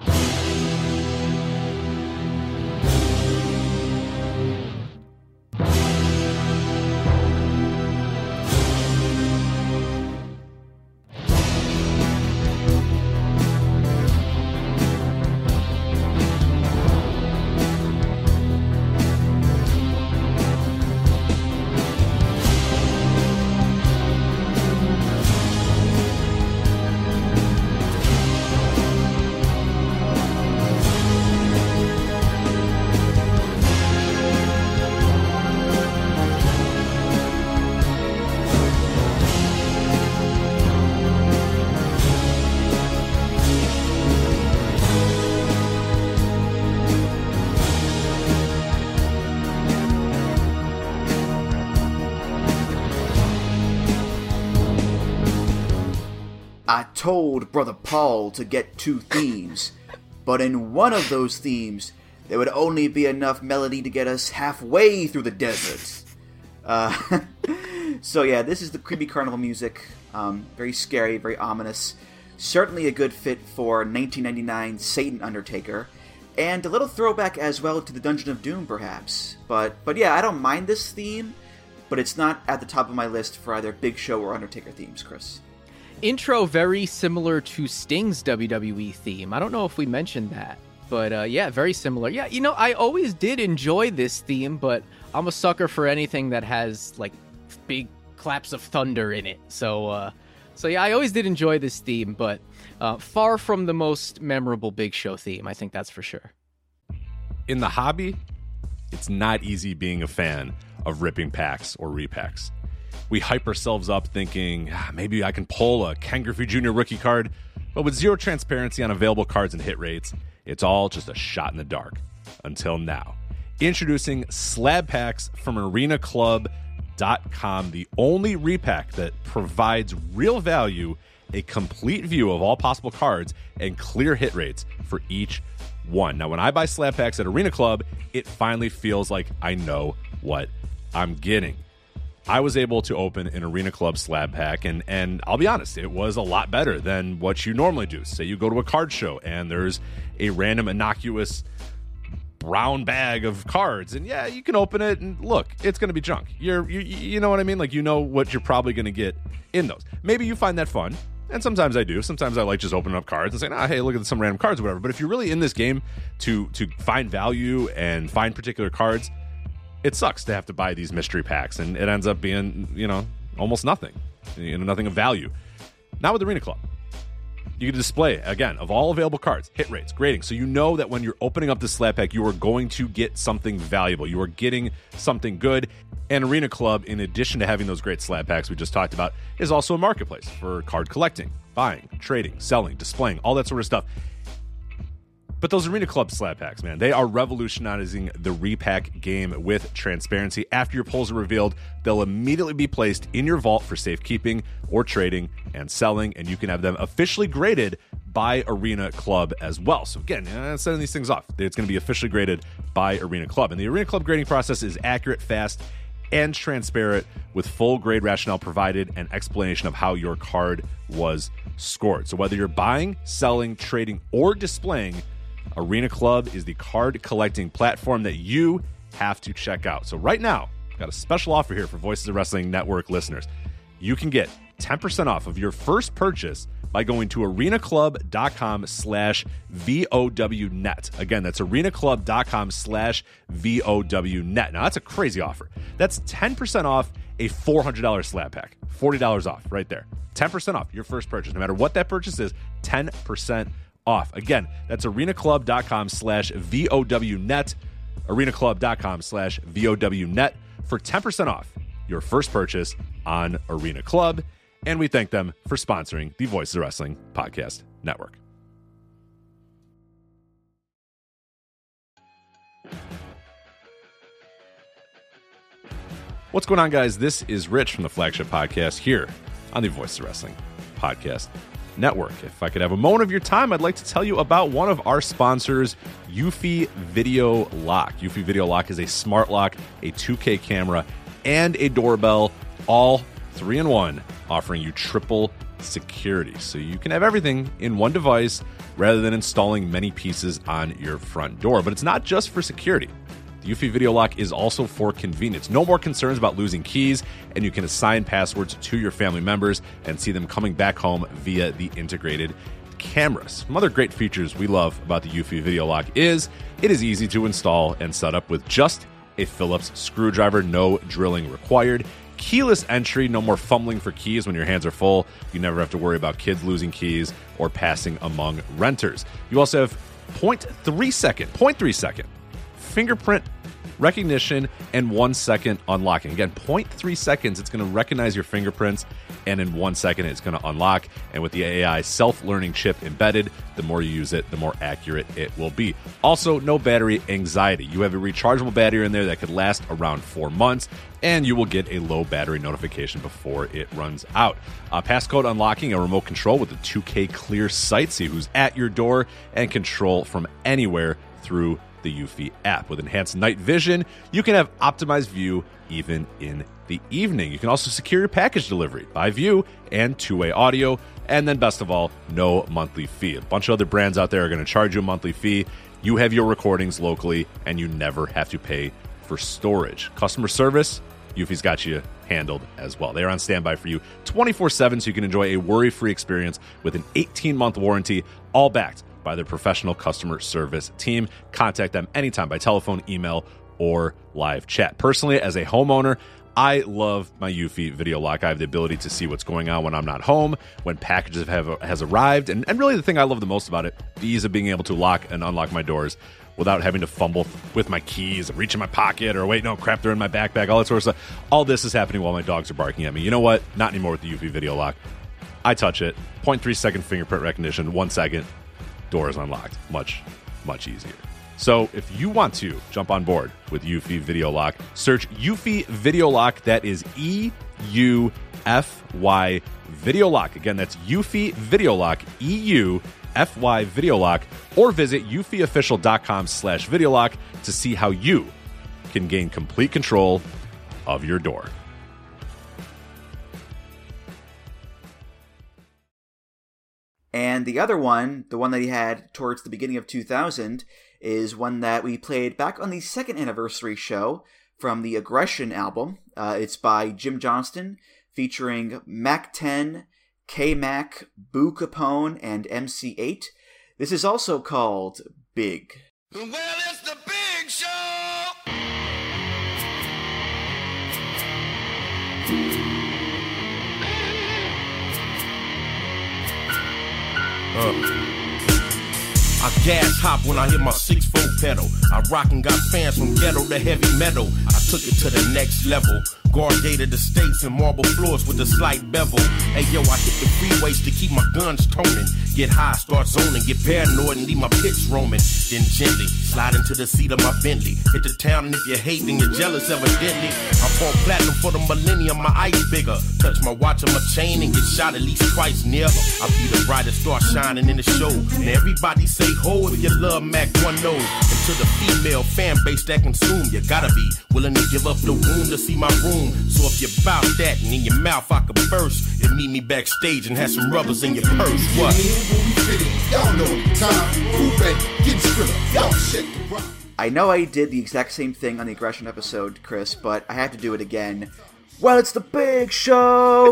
I told Brother Paul to get two themes, but in one of those themes, there would only be enough melody to get us halfway through the desert. Uh, so yeah, this is the creepy carnival music. Um, very scary, very ominous. Certainly a good fit for nineteen ninety-nine Satan Undertaker, and a little throwback as well to the Dungeon of Doom, perhaps. But but yeah, I don't mind this theme, but it's not at the top of my list for either Big Show or Undertaker themes, Chris. Intro very similar to Sting's W W E theme. I don't know if we mentioned that, but uh, yeah, very similar. Yeah, you know, I always did enjoy this theme, but I'm a sucker for anything that has like big claps of thunder in it. So, uh, so yeah, I always did enjoy this theme, but uh, far from the most memorable Big Show theme. I think that's for sure. In the hobby, it's not easy being a fan of ripping packs or repacks. We hype ourselves up thinking, ah, maybe I can pull a Ken Griffey Junior rookie card, but with zero transparency on available cards and hit rates, it's all just a shot in the dark. Until now. Introducing Slab Packs from Arena Club dot com, the only repack that provides real value, a complete view of all possible cards, and clear hit rates for each one. Now, when I buy Slab Packs at Arena Club, it finally feels like I know what I'm getting. I was able to open an Arena Club slab pack, and, and I'll be honest, it was a lot better than what you normally do. Say you go to a card show, and there's a random innocuous brown bag of cards, and yeah, you can open it, and look, it's going to be junk. You're, you, you know what I mean? Like, you know what you're probably going to get in those. Maybe you find that fun, and sometimes I do. Sometimes I like just opening up cards and saying, ah, hey, look at some random cards or whatever. But if you're really in this game to to find value and find particular cards, it sucks to have to buy these mystery packs, and it ends up being, you know, almost nothing, you know, nothing of value. Not with Arena Club. You can display, again, of all available cards, hit rates, grading, so you know that when you're opening up the slab pack, you are going to get something valuable. You are getting something good. And Arena Club, in addition to having those great slab packs we just talked about, is also a marketplace for card collecting, buying, trading, selling, displaying, all that sort of stuff. But those Arena Club slab packs, man, they are revolutionizing the repack game with transparency. After your pulls are revealed, they'll immediately be placed in your vault for safekeeping or trading and selling, and you can have them officially graded by Arena Club as well. So again, uh, sending these things off, it's going to be officially graded by Arena Club. And the Arena Club grading process is accurate, fast, and transparent, with full grade rationale provided and explanation of how your card was scored. So whether you're buying, selling, trading, or displaying, Arena Club is the card collecting platform that you have to check out. So right now, I've got a special offer here for Voices of Wrestling Network listeners. You can get ten percent off of your first purchase by going to arenaclub.com slash VOWnet. Again, that's arenaclub.com slash VOWnet. Now, that's a crazy offer. That's ten percent off a four hundred dollars slab pack. forty dollars off right there. ten percent off your first purchase. No matter what that purchase is, ten percent off. Again, that's arenaclub.com slash VOWnet, arenaclub.com slash VOWnet for ten percent off your first purchase on Arena Club. And we thank them for sponsoring the Voices of Wrestling Podcast Network. What's going on, guys? This is Rich from the Flagship Podcast here on the Voice of Wrestling Podcast Network. If I could have a moment of your time, I'd like to tell you about one of our sponsors, Eufy Video Lock. Eufy Video Lock is a smart lock, a two K camera, and a doorbell, all three in one, offering you triple security. So you can have everything in one device rather than installing many pieces on your front door. But it's not just for security. The Eufy Video Lock is also for convenience. No more concerns about losing keys, and you can assign passwords to your family members and see them coming back home via the integrated cameras. Some other great features we love about the Eufy Video Lock is it is easy to install and set up with just a Phillips screwdriver, no drilling required. Keyless entry, no more fumbling for keys when your hands are full. You never have to worry about kids losing keys or passing among renters. You also have zero point three second, zero point three second fingerprint recognition and one second unlocking. Again, zero point three seconds, it's going to recognize your fingerprints, and in one second, it's going to unlock. And with the A I self-learning chip embedded, the more you use it, the more accurate it will be. Also, no battery anxiety. You have a rechargeable battery in there that could last around four months, and you will get a low battery notification before it runs out. Uh, passcode unlocking, a remote control with a two K clear sight, see who's at your door, and control from anywhere through the Eufy app. With enhanced night vision, you can have optimized view even in the evening. You can also secure your package delivery by view and two-way audio. And then best of all, no monthly fee. A bunch of other brands out there are going to charge you a monthly fee. You have your recordings locally, and you never have to pay for storage. Customer service, Eufy's got you handled as well. They're on standby for you twenty-four seven, so you can enjoy a worry-free experience with an eighteen-month warranty, all backed by their professional customer service team. Contact them anytime by telephone, email, or live chat. Personally, as a homeowner, I love my Eufy Video Lock. I have the ability to see what's going on when I'm not home, when packages have has arrived, and, and really the thing I love the most about it, the ease of being able to lock and unlock my doors without having to fumble with my keys and reach in my pocket, or wait, no, crap, they're in my backpack, all that sort of stuff. All this is happening while my dogs are barking at me. You know what? Not anymore with the Eufy Video Lock. I touch it, zero point three second fingerprint recognition, one second, door is unlocked. Much, much easier. So if you want to jump on board with Eufy Video Lock, search Eufy Video Lock. That is E U F Y Video Lock. Again, that's Eufy Video Lock, E U F Y Video Lock, or visit eufyofficial.com slash video lock to see how you can gain complete control of your door. And the other one, the one that he had towards the beginning of two thousand, is one that we played back on the second anniversary show from the Aggression album. Uh, it's by Jim Johnston, featuring Mac ten, K-Mac, Boo Capone, and M C eight. This is also called Big. Well, it's the Big Show! Uh. I gas hop when I hit my six foot pedal. I rock and got fans from ghetto to heavy metal. I took it to the next level. Guard-gated estates and marble floors with a slight bevel. Hey yo, I hit the freeways to keep my guns toning. Get high, start zoning, get paranoid and leave my pits roaming. Then gently slide into the seat of my Bentley. Hit the town and if you hate, then you're jealous evidently. I bought platinum for the millennium, my ice bigger. Touch my watch on my chain and get shot at least twice near. I be the brightest star shining in the show. And everybody say ho if you love Mac one nose. And to the female fan base that consume, you gotta be willing to give up the womb to see my room. So if you bout that and in your mouth I could burst, and meet me backstage and have some rubbers in your purse. What? I know I did the exact same thing on the Aggression episode, Chris, but I had to do it again. Well, it's the Big Show!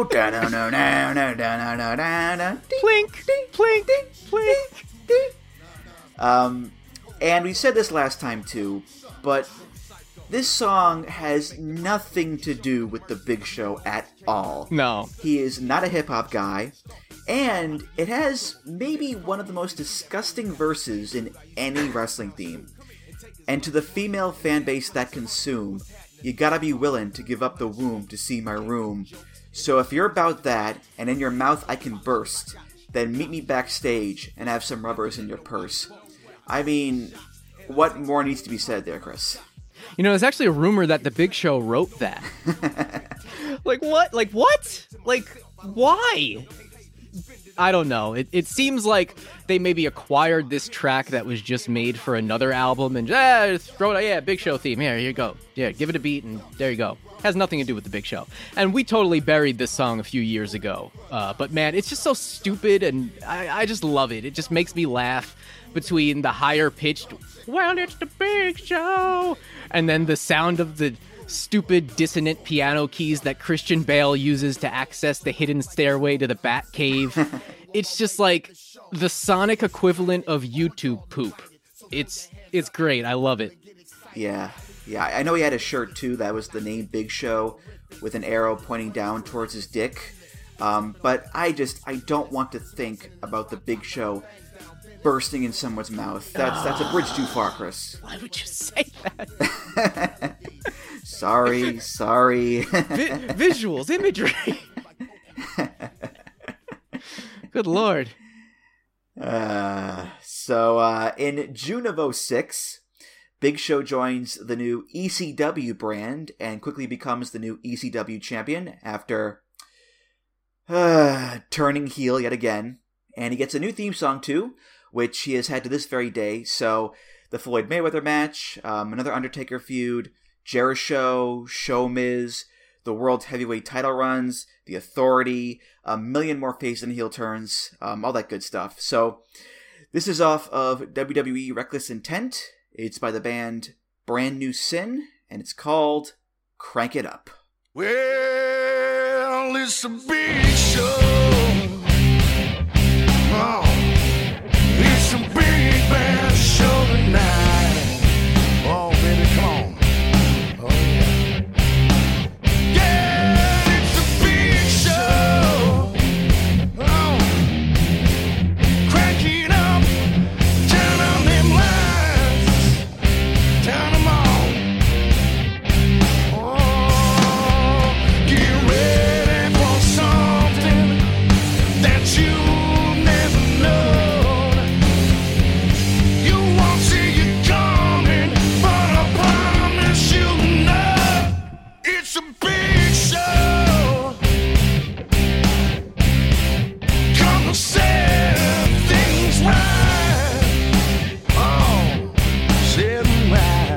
Plink, plink, plink. Um, and we said this last time too, but this song has nothing to do with the Big Show at all. No. He is not a hip-hop guy, and it has maybe one of the most disgusting verses in any wrestling theme. And to the female fan base that consume, you gotta be willing to give up the womb to see my room. So if you're about that, and in your mouth I can burst, then meet me backstage and have some rubbers in your purse. I mean, what more needs to be said there, Chris? You know, there's actually a rumor that the Big Show wrote that. Like, what? Like, what? Like, why? I don't know. It it seems like they maybe acquired this track that was just made for another album and ah, just throw it, yeah, Big Show theme. Here, here you go. Yeah, give it a beat and there you go. Has nothing to do with the Big Show. And we totally buried this song a few years ago. Uh, but man, it's just so stupid and I, I just love it. It just makes me laugh between the higher pitched, well, it's the Big Show, and then the sound of the stupid dissonant piano keys that Christian Bale uses to access the hidden stairway to the Batcave. It's just like the sonic equivalent of YouTube poop. It's it's great. I love it. Yeah. Yeah, I know he had a shirt too that was the name Big Show with an arrow pointing down towards his dick. Um, but I just, I don't want to think about the Big Show bursting in someone's mouth. That's that's a bridge too far, Chris. Why would you say that? Sorry, sorry. Vi- visuals, imagery. Good Lord. Uh, so, uh, in June of oh six, Big Show joins the new E C W brand and quickly becomes the new E C W champion after uh, turning heel yet again. And he gets a new theme song, too, which he has had to this very day. So, the Floyd Mayweather match, um, another Undertaker feud, Jericho, Show Miz, the World Heavyweight title runs, The Authority, a million more face and heel turns, um, all that good stuff. So, this is off of W W E Reckless Intent. It's by the band Brand New Sin, and it's called Crank It Up. Well, it's a big show. Oh, it's a big bad show tonight. Oh, baby, come on. Oh, yeah. Yeah, it's a big show. Oh, crank it up. Turn on them lights. Turn them on. Oh, get ready for something that you never known. You won't see it coming, but I promise you know it's a big show. Come to set things right. Oh, set them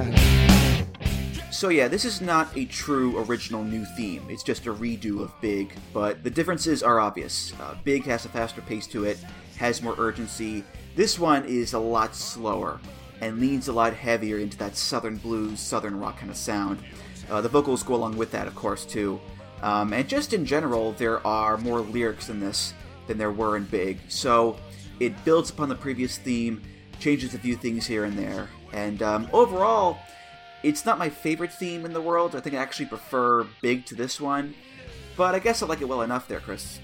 right. So yeah, this is not a true original new theme. It's just a redo of Big, but the differences are obvious. Uh, Big has a faster pace to it, has more urgency. This one is a lot slower and leans a lot heavier into that southern blues, southern rock kind of sound. Uh, the vocals go along with that, of course, too. Um, and just in general, there are more lyrics in this than there were in Big. So it builds upon the previous theme, changes a few things here and there. And um, overall, it's not my favorite theme in the world. I think I actually prefer Big to this one. But I guess I like it well enough there, Chris.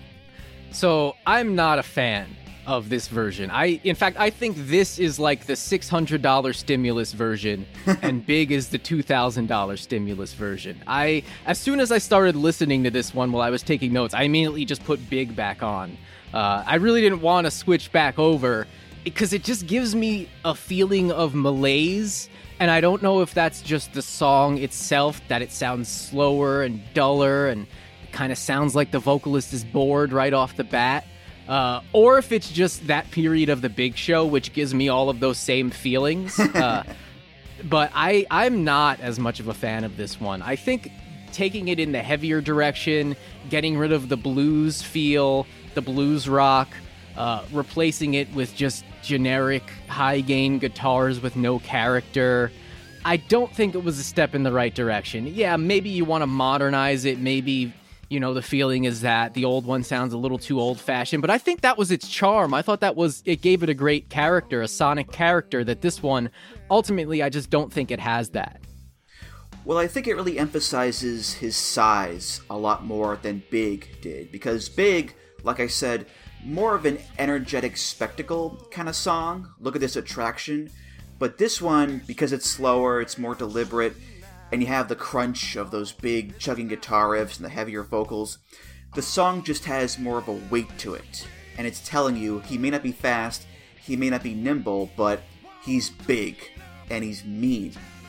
So I'm not a fan of this version. I, in fact, I think this is like the six hundred dollars stimulus version, and Big is the two thousand dollars stimulus version. I, as soon as I started listening to this one while I was taking notes, I immediately just put Big back on. Uh, I really didn't want to switch back over because it just gives me a feeling of malaise. And I don't know if that's just the song itself, that it sounds slower and duller and it kind of sounds like the vocalist is bored right off the bat. Uh, or if it's just that period of the Big Show, which gives me all of those same feelings. Uh, but I, I'm not as much of a fan of this one. I think taking it in the heavier direction, getting rid of the blues feel, the blues rock, uh, replacing it with just generic high-gain guitars with no character, I don't think it was a step in the right direction. Yeah, maybe you want to modernize it, maybe... You know, the feeling is that the old one sounds a little too old-fashioned, but I think that was its charm. I thought that was, it gave it a great character, a sonic character, that this one, ultimately, I just don't think it has that. Well, I think it really emphasizes his size a lot more than Big did, because Big, like I said, more of an energetic spectacle kind of song. Look at this attraction. But this one, because it's slower, it's more deliberate, and you have the crunch of those big chugging guitar riffs and the heavier vocals, the song just has more of a weight to it. And it's telling you, he may not be fast, he may not be nimble, but he's big, and he's mean.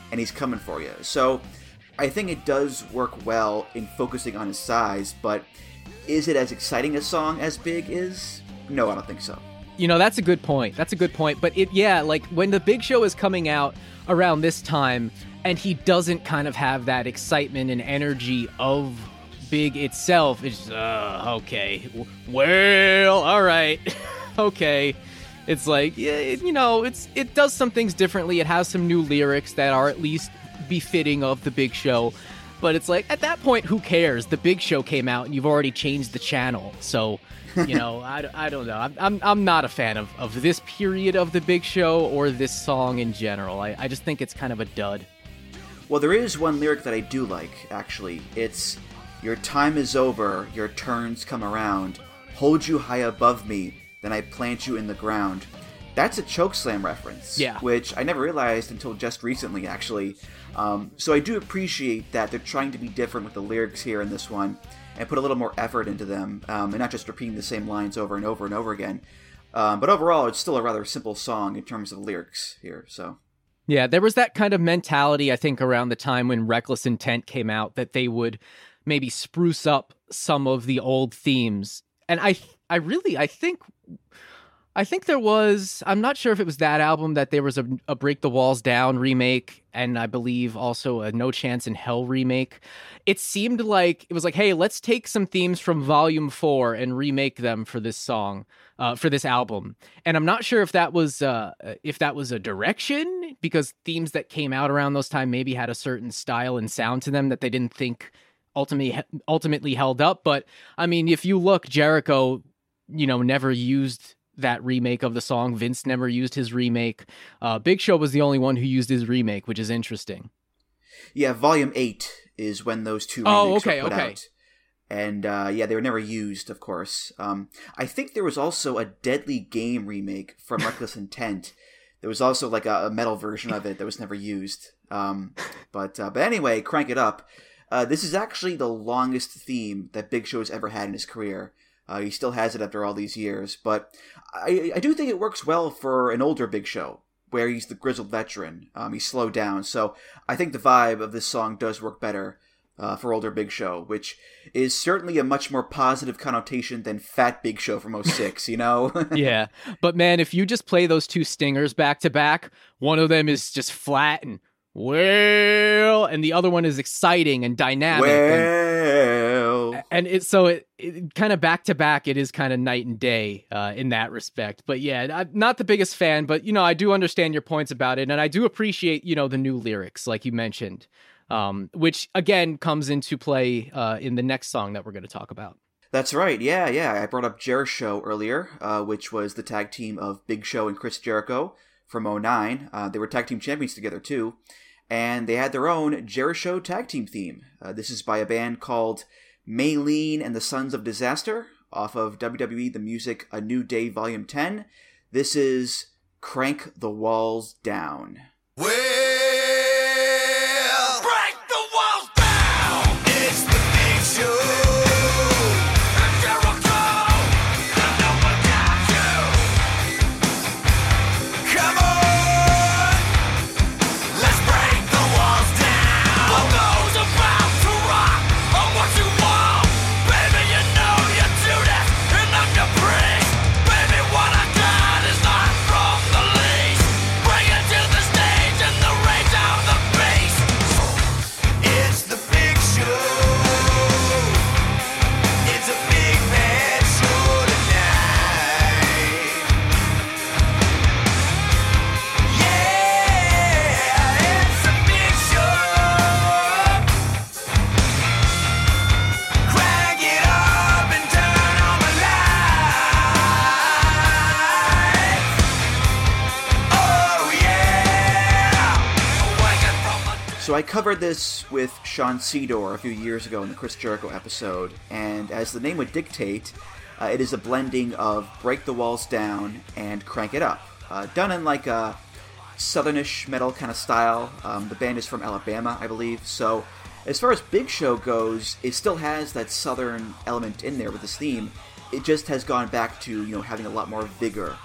and he's coming for you. So I think it does work well in focusing on his size, but is it as exciting a song as Big is? No, I don't think so. You know, that's a good point. That's a good point. But it, yeah, like when the Big Show is coming out around this time and he doesn't kind of have that excitement and energy of Big itself, it's just, uh, okay, well, all right, okay. It's like, yeah, it, you know, it's it does some things differently. It has some new lyrics that are at least befitting of the Big Show. But it's like, at that point, who cares? The Big Show came out and you've already changed the channel. So, you know, I, I don't know. I'm, I'm I'm not a fan of, of this period of the Big Show or this song in general. I, I just think it's kind of a dud. Well, there is one lyric that I do like, actually. It's, your time is over, your turns come around, hold you high above me, then I plant you in the ground. That's a Chokeslam reference, yeah. which I never realized until just recently, actually. Um, so I do appreciate that they're trying to be different with the lyrics here in this one and put a little more effort into them, um, and not just repeating the same lines over and over and over again. Um, but overall, it's still a rather simple song in terms of lyrics here, so... Yeah, there was that kind of mentality, I think, around the time when Reckless Intent came out, that they would maybe spruce up some of the old themes. And I I really, I think, I think there was, I'm not sure if it was that album that there was a, a Break the Walls Down remake, and I believe also a No Chance in Hell remake. It seemed like, it was like, hey, let's take some themes from Volume four and remake them for this song. Uh, for this album, and I'm not sure if that was uh, if that was a direction, because themes that came out around those time maybe had a certain style and sound to them that they didn't think ultimately ultimately held up. But I mean, if you look, Jericho, you know, never used that remake of the song. Vince never used his remake. Uh, Big Show was the only one who used his remake, which is interesting. Yeah, Volume eight is when those two remakes oh, okay, were put okay. out. And, uh, yeah, they were never used, of course. Um, I think there was also a Deadly Game remake from Reckless Intent. There was also, like, a, a metal version of it that was never used. Um, but uh, but anyway, Crank It Up. Uh, this is actually the longest theme that Big Show has ever had in his career. Uh, he still has it after all these years. But I, I do think it works well for an older Big Show, where he's the grizzled veteran. Um, he's slowed down. So I think the vibe of this song does work better Uh, for older Big Show, which is certainly a much more positive connotation than Fat Big Show from oh six, you know? Yeah, but man, if you just play those two stingers back to back, one of them is just flat and well, and the other one is exciting and dynamic. Well, and, and it's so it, it kind of back to back. It is kind of night and day uh, in that respect. But yeah, I'm not the biggest fan, but you know, I do understand your points about it, and I do appreciate, you know, the new lyrics, like you mentioned. Um, which, again, comes into play uh, in the next song that we're going to talk about. That's right. Yeah, yeah. I brought up Jeri-Show earlier, uh, which was the tag team of Big Show and Chris Jericho from oh nine. Uh, they were tag team champions together, too. And they had their own Jeri-Show tag team theme. Uh, this is by a band called Maylene and the Sons of Disaster, off of W W E The Music A New Day Volume ten. This is Crank the Walls Down. Well, break the walls down. It's the Big Show. And Jericho. And no one got you. Come on. Let's break the walls down. Who knows about to rock on what you want? Baby, you know you do that. And I'm your priest. Baby, what I got is not from the least. Bring it to the stage and the rage of the beast. It's the Big Show. It's a big bad show tonight. Yeah, it's a big show. Crank it up and turn on the lights. Oh yeah. Awaken from the So I covered this with Sean Sedor a few years ago in the Chris Jericho episode, and as the name would dictate, uh, it is a blending of Break the Walls Down and Crank It Up, uh, done in like a southernish metal kind of style. Um, the band is from Alabama, I believe, so as far as Big Show goes, it still has that southern element in there with this theme. It just has gone back to, you know, having a lot more vigor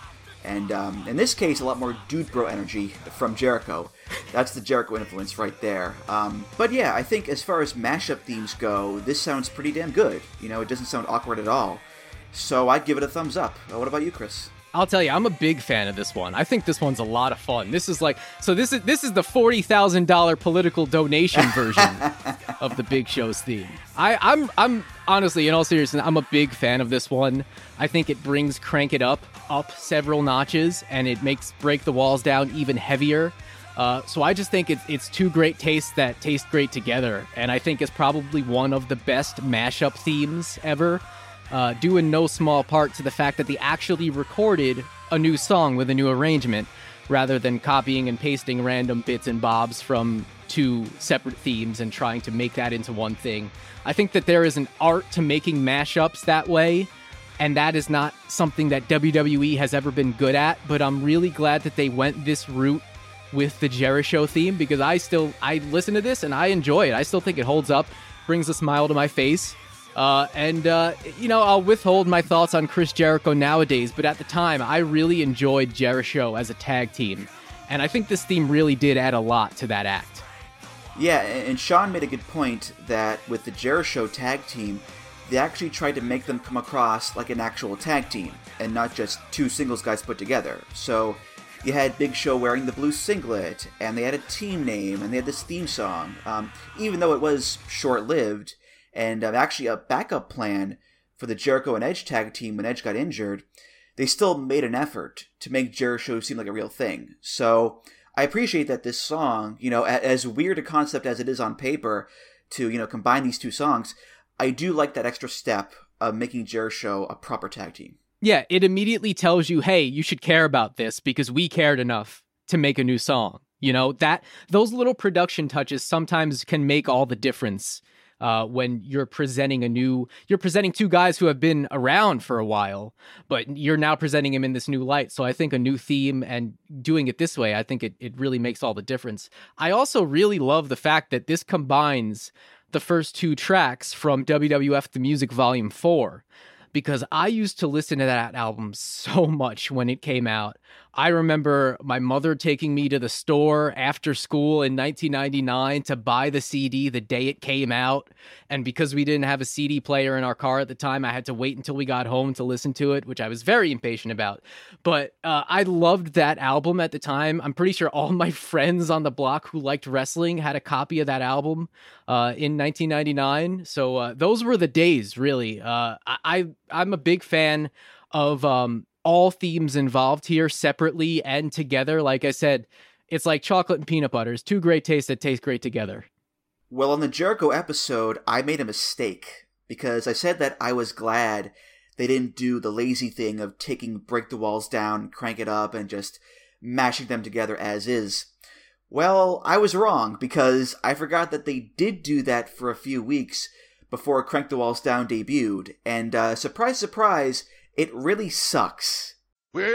And um, in this case, a lot more dude bro energy from Jericho. That's the Jericho influence right there. Um, but yeah, I think as far as mashup themes go, this sounds pretty damn good. You know, it doesn't sound awkward at all. So I'd give it a thumbs up. Uh, what about you, Chris? I'll tell you, I'm a big fan of this one. I think this one's a lot of fun. This is like, so this is this is the forty thousand dollars political donation version of the Big Show's theme. I, I'm I'm honestly, in all seriousness, I'm a big fan of this one. I think it brings Crank It Up up several notches, and it makes Break the Walls Down even heavier. Uh, so I just think it's it's two great tastes that taste great together, and I think it's probably one of the best mashup themes ever. Uh, due in no small part to the fact that they actually recorded a new song with a new arrangement, rather than copying and pasting random bits and bobs from two separate themes and trying to make that into one thing. I think that there is an art to making mashups that way, and that is not something that W W E has ever been good at, but I'm really glad that they went this route with the Jericho theme, because I still, I listen to this and I enjoy it. I still think it holds up, brings a smile to my face. Uh, and, uh, you know, I'll withhold my thoughts on Chris Jericho nowadays, but at the time, I really enjoyed Jericho as a tag team. And I think this theme really did add a lot to that act. Yeah, and Sean made a good point that with the Jericho tag team, they actually tried to make them come across like an actual tag team, and not just two singles guys put together. So you had Big Show wearing the blue singlet, and they had a team name, and they had this theme song. Um, even though it was short-lived, and uh, actually a backup plan for the Jericho and Edge tag team when Edge got injured, they still made an effort to make Jericho seem like a real thing. So I appreciate that this song, you know, as weird a concept as it is on paper, to, you know, combine these two songs, I do like that extra step of making Jericho a proper tag team. Yeah, it immediately tells you, hey, you should care about this because we cared enough to make a new song. You know, that those little production touches sometimes can make all the difference. Uh, when you're presenting a new, you're presenting two guys who have been around for a while, but you're now presenting him in this new light. So I think a new theme and doing it this way, I think it, it really makes all the difference. I also really love the fact that this combines the first two tracks from W W F The Music Volume four, because I used to listen to that album so much when it came out. I remember my mother taking me to the store after school in nineteen ninety-nine to buy the C D the day it came out. And because we didn't have a C D player in our car at the time, I had to wait until we got home to listen to it, which I was very impatient about. But uh, I loved that album at the time. I'm pretty sure all my friends on the block who liked wrestling had a copy of that album uh, in nineteen ninety-nine. So uh, those were the days, really. Uh, I, I'm a big fan of... Um, all themes involved here separately and together. Like I said, it's like chocolate and peanut butter. It's two great tastes that taste great together. Well, on the Jericho episode, I made a mistake because I said that I was glad they didn't do the lazy thing of taking Break the Walls Down, Crank It Up, and just mashing them together as is. Well, I was wrong because I forgot that they did do that for a few weeks before Crank the Walls Down debuted. And uh, surprise, surprise, it really sucks. Come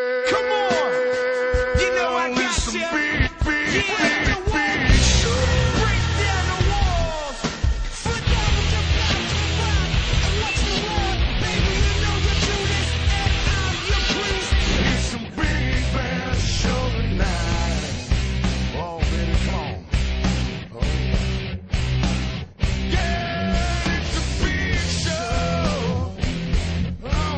on! You know I got some ya. Big, big, yeah. big, big show. Break down the walls. Foot down with the back to back. And watch the world. Baby, you know you do this. And I'm your priest. It's some big bad show tonight. Oh, baby, come on. Oh. Yeah, it's a big show. Oh.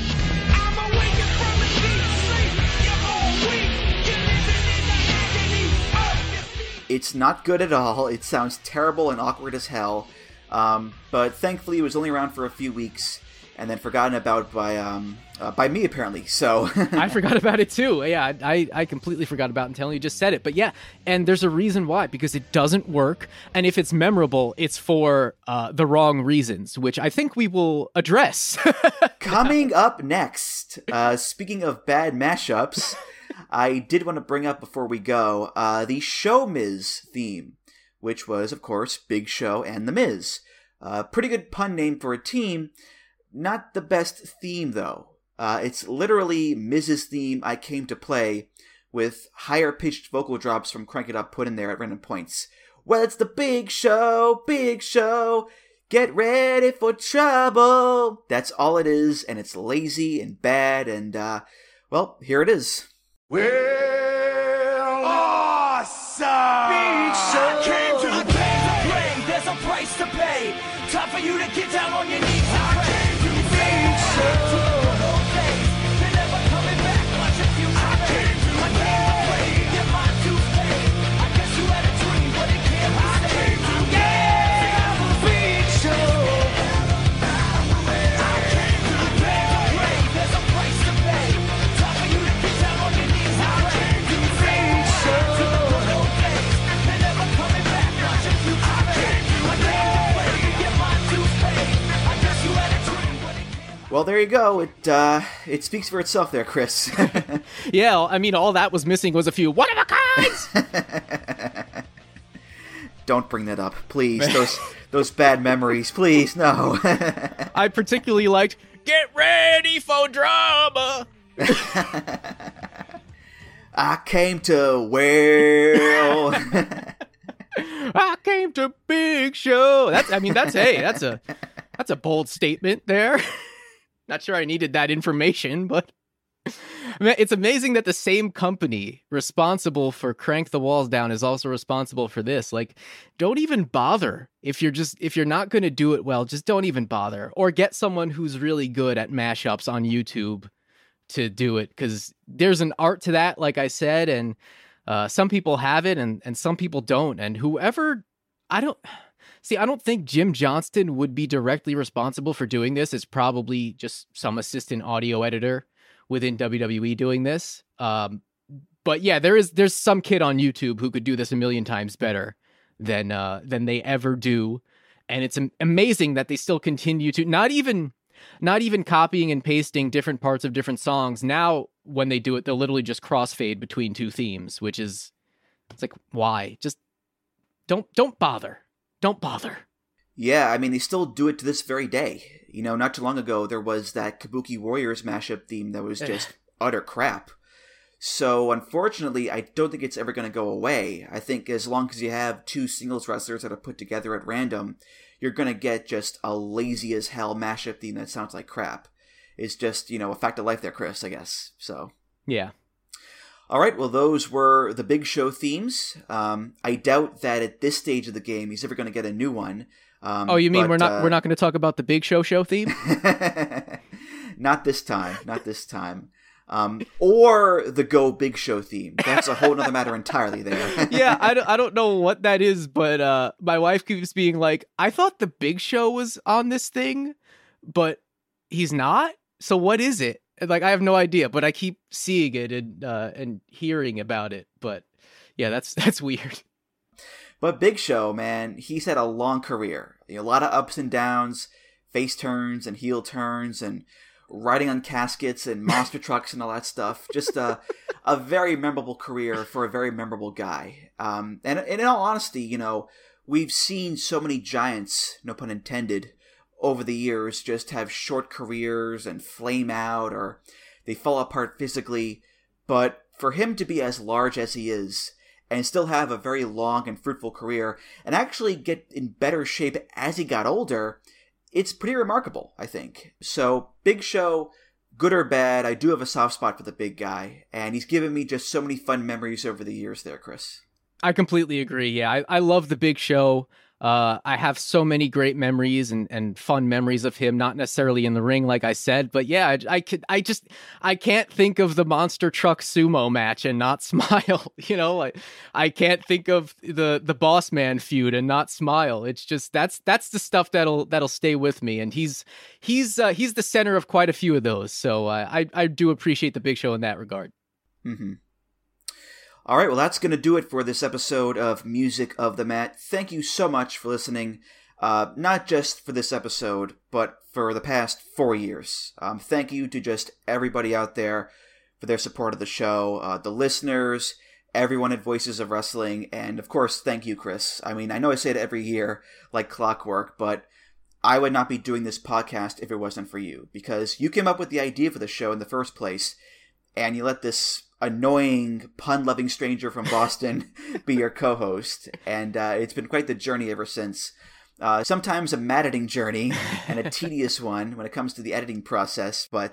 It's not good at all. It sounds terrible and awkward as hell. Um, but thankfully, it was only around for a few weeks and then forgotten about by um, uh, by me, apparently. So I forgot about it too. Yeah, I, I completely forgot about it until you just said it. But yeah, and there's a reason why, because it doesn't work. And if it's memorable, it's for uh, the wrong reasons, which I think we will address. Coming up next, uh, speaking of bad mashups, I did want to bring up before we go uh, the Show Miz theme, which was, of course, Big Show and The Miz. Uh, pretty good pun name for a team. Not the best theme, though. Uh, it's literally Miz's theme I came to play, with higher-pitched vocal drops from Crank It Up put in there at random points. Well, it's the Big Show, Big Show, get ready for trouble. That's all it is, and it's lazy and bad, and, uh, Well, here it is. Well, awesome! I came to the place to play. There's a price to pay. Time for you to get down on your knees and pray. I came to the big show. Those days, they're never coming back. Watch your future. I came to I came to play. Get my dues paid. I guess you had a dream, but it can't be saved. I came to yeah, the big show. I came to the place to play. There's a price to pay. Time for you to get down on your knees and pray. I came to the big show. Those days, they're never coming back. Watch your future. I came to I came to play. Get my dues paid. I guess you had a dream, but it can't. Well, there you go. It uh, it speaks for itself there, Chris. Yeah, I mean, all that was missing was a few one of a kinds. Don't bring that up, please. Those those bad memories, please. No. I particularly liked "Get Ready for Drama." I came to well. I came to Big Show. That's I mean that's hey that's a that's a bold statement there. Not sure I needed that information, but I mean, it's amazing that the same company responsible for Crank the Walls Down is also responsible for this. Like, don't even bother if you're just if you're not going to do it well. Just don't even bother, or get someone who's really good at mashups on YouTube to do it, because there's an art to that, like I said, and uh, some people have it and and some people don't. And whoever, I don't. See, I don't think Jim Johnston would be directly responsible for doing this. It's probably just some assistant audio editor within W W E doing this. Um, but yeah, there is there's some kid on YouTube who could do this a million times better than uh, than they ever do, and it's am- amazing that they still continue to not even not even copying and pasting different parts of different songs. Now, when they do it, they'll literally just crossfade between two themes, which is it's like, why? Just don't don't bother. Don't bother. Yeah, I mean, they still do it to this very day. You know, not too long ago, there was that Kabuki Warriors mashup theme that was just utter crap. So, unfortunately, I don't think it's ever going to go away. I think as long as you have two singles wrestlers that are put together at random, you're going to get just a lazy as hell mashup theme that sounds like crap. It's just, you know, a fact of life there, Chris, I guess. So, yeah. All right, well, those were the Big Show themes. Um, I doubt that at this stage of the game he's ever going to get a new one. Um, oh, you mean but, we're not uh, we're not going to talk about the Big Show show theme? Not this time. Not this time. Um, or the Go Big Show theme. That's a whole other matter entirely there. Yeah, I don't, I don't know what that is, but uh, my wife keeps being like, I thought the Big Show was on this thing, but he's not? So what is it? Like, I have no idea, but I keep seeing it and uh, and hearing about it. But yeah, that's that's weird. But Big Show, man, he's had a long career. You know, a lot of ups and downs, face turns and heel turns, and riding on caskets and monster trucks and all that stuff. Just a a very memorable career for a very memorable guy. Um, and, and in all honesty, you know, we've seen so many giants, no pun intended, over the years just have short careers and flame out, or they fall apart physically. But for him to be as large as he is and still have a very long and fruitful career and actually get in better shape as he got older, it's pretty remarkable, I think. So Big Show, good or bad, I do have a soft spot for the big guy, and he's given me just so many fun memories over the years there, Chris. I completely agree. Yeah, I, I love the Big Show. Uh, I have so many great memories and, and fun memories of him, not necessarily in the ring, like I said, but yeah, I, I could, I just, I can't think of the monster truck sumo match and not smile. You know, like I can't think of the, the Boss Man feud and not smile. It's just, that's, that's the stuff that'll, that'll stay with me. And he's, he's, uh, he's the center of quite a few of those. So uh, I, I do appreciate the Big Show in that regard. Mm-hmm. All right, well, that's going to do it for this episode of Music of the Mat. Thank you so much for listening, uh, not just for this episode, but for the past four years. Um, thank you to just everybody out there for their support of the show, uh, the listeners, everyone at Voices of Wrestling, and of course, thank you, Chris. I mean, I know I say it every year like clockwork, but I would not be doing this podcast if it wasn't for you, because you came up with the idea for the show in the first place, and you let this annoying, pun-loving stranger from Boston be your co-host, and uh, it's been quite the journey ever since. Uh, sometimes a mad editing journey, and a tedious one when it comes to the editing process, but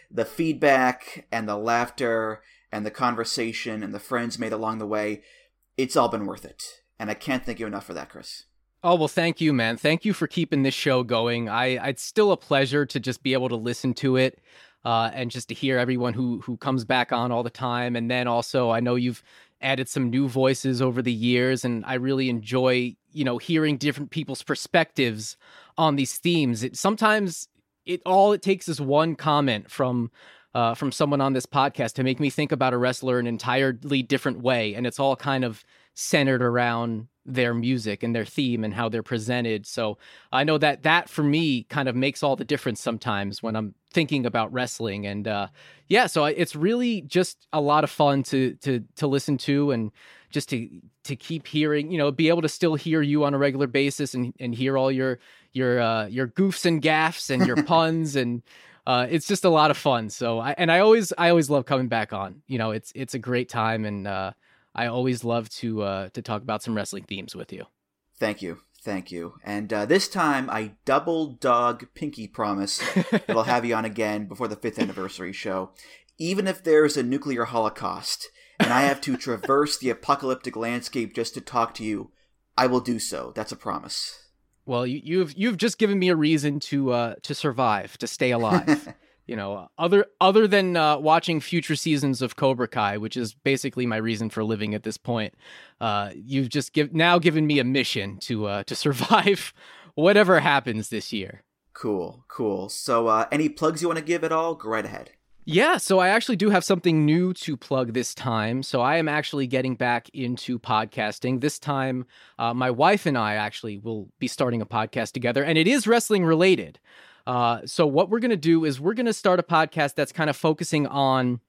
the feedback and the laughter and the conversation and the friends made along the way, it's all been worth it. And I can't thank you enough for that, Chris. Oh, well, thank you, man. Thank you for keeping this show going. I, it's still a pleasure to just be able to listen to it uh, and just to hear everyone who who comes back on all the time. And then also, I know you've added some new voices over the years, and I really enjoy, you know, hearing different people's perspectives on these themes. It sometimes it all it takes is one comment from uh, from someone on this podcast to make me think about a wrestler in an entirely different way, and it's all kind of centered around their music and their theme and how they're presented. So I know that that for me kind of makes all the difference sometimes when I'm thinking about wrestling. And uh, yeah, so it's really just a lot of fun to to to listen to, and just to to keep hearing, you know, be able to still hear you on a regular basis and and hear all your your uh, your goofs and gaffs and your puns, and uh, it's just a lot of fun. So I and I always I always love coming back on. You know, it's it's a great time, and uh, I always love to uh, to talk about some wrestling themes with you. Thank you. Thank you. And uh, this time, I double dog pinky promise that I'll have you on again before the fifth anniversary show. Even if there's a nuclear holocaust and I have to traverse the apocalyptic landscape just to talk to you, I will do so. That's a promise. Well, you, you've you've just given me a reason to uh, to survive, to stay alive. You know, other other than uh, watching future seasons of Cobra Kai, which is basically my reason for living at this point, uh, you've just give, now given me a mission to uh, to survive whatever happens this year. Cool, cool. So uh, any plugs you want to give at all? Go right ahead. Yeah, so I actually do have something new to plug this time. So I am actually getting back into podcasting. This time, uh, my wife and I actually will be starting a podcast together, and it is wrestling related. Uh, so what we're going to do is we're going to start a podcast that's kind of focusing on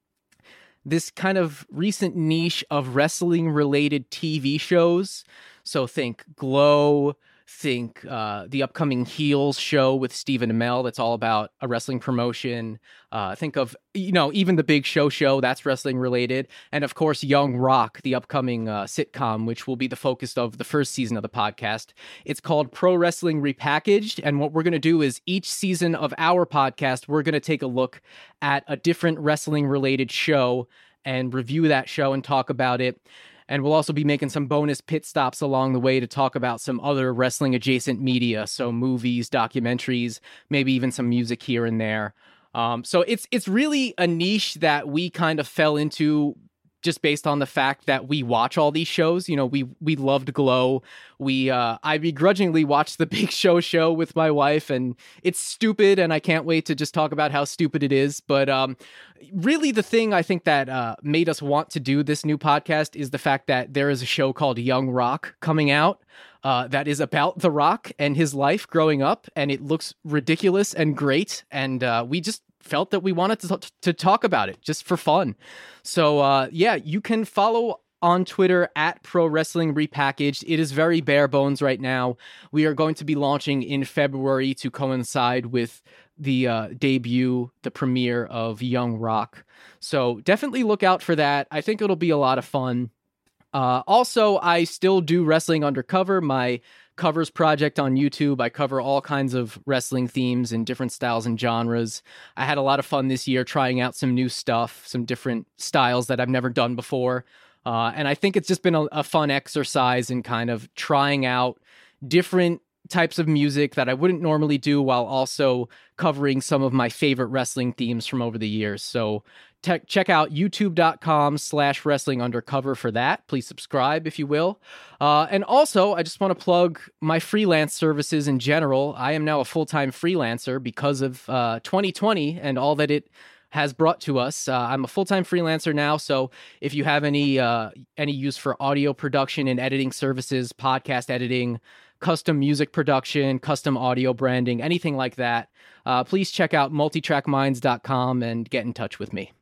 this kind of recent niche of wrestling-related T V shows. So think Glow, think uh, the upcoming Heels show with Stephen Amell that's all about a wrestling promotion. Uh, think of, you know, even the Big Show show, that's wrestling-related. And, of course, Young Rock, the upcoming uh, sitcom, which will be the focus of the first season of the podcast. It's called Pro Wrestling Repackaged, and what we're going to do is each season of our podcast, we're going to take a look at a different wrestling-related show and review that show and talk about it. And we'll also be making some bonus pit stops along the way to talk about some other wrestling adjacent media. So movies, documentaries, maybe even some music here and there. Um, so it's it's really a niche that we kind of fell into just based on the fact that we watch all these shows. You know, we we loved Glow. We uh, I begrudgingly watched the Big Show show with my wife, and it's stupid, and I can't wait to just talk about how stupid it is. But um, really, the thing I think that uh, made us want to do this new podcast is the fact that there is a show called Young Rock coming out uh, that is about The Rock and his life growing up, and it looks ridiculous and great, and uh, we just felt that we wanted to, to talk about it just for fun. So uh, yeah, you can follow on Twitter at Pro Wrestling Repackaged. It is very bare bones right now. We are going to be launching in February to coincide with the uh, debut, the premiere of Young Rock. So definitely look out for that. I think it'll be a lot of fun. Uh, also, I still do Wrestling Undercover, my covers project on YouTube. I cover all kinds of wrestling themes in different styles and genres. I had a lot of fun this year trying out some new stuff, some different styles that I've never done before. Uh, and I think it's just been a, a fun exercise in kind of trying out different types of music that I wouldn't normally do, while also covering some of my favorite wrestling themes from over the years. So te- check out youtube.com slash wrestling undercover for that. Please subscribe if you will. Uh, and also, I just want to plug my freelance services in general. I am now a full-time freelancer because of uh, twenty twenty and all that it has brought to us. Uh, I'm a full-time freelancer now, so if you have any uh, any use for audio production and editing services, podcast editing, custom music production, custom audio branding, anything like that, uh, please check out multitrack minds dot com and get in touch with me.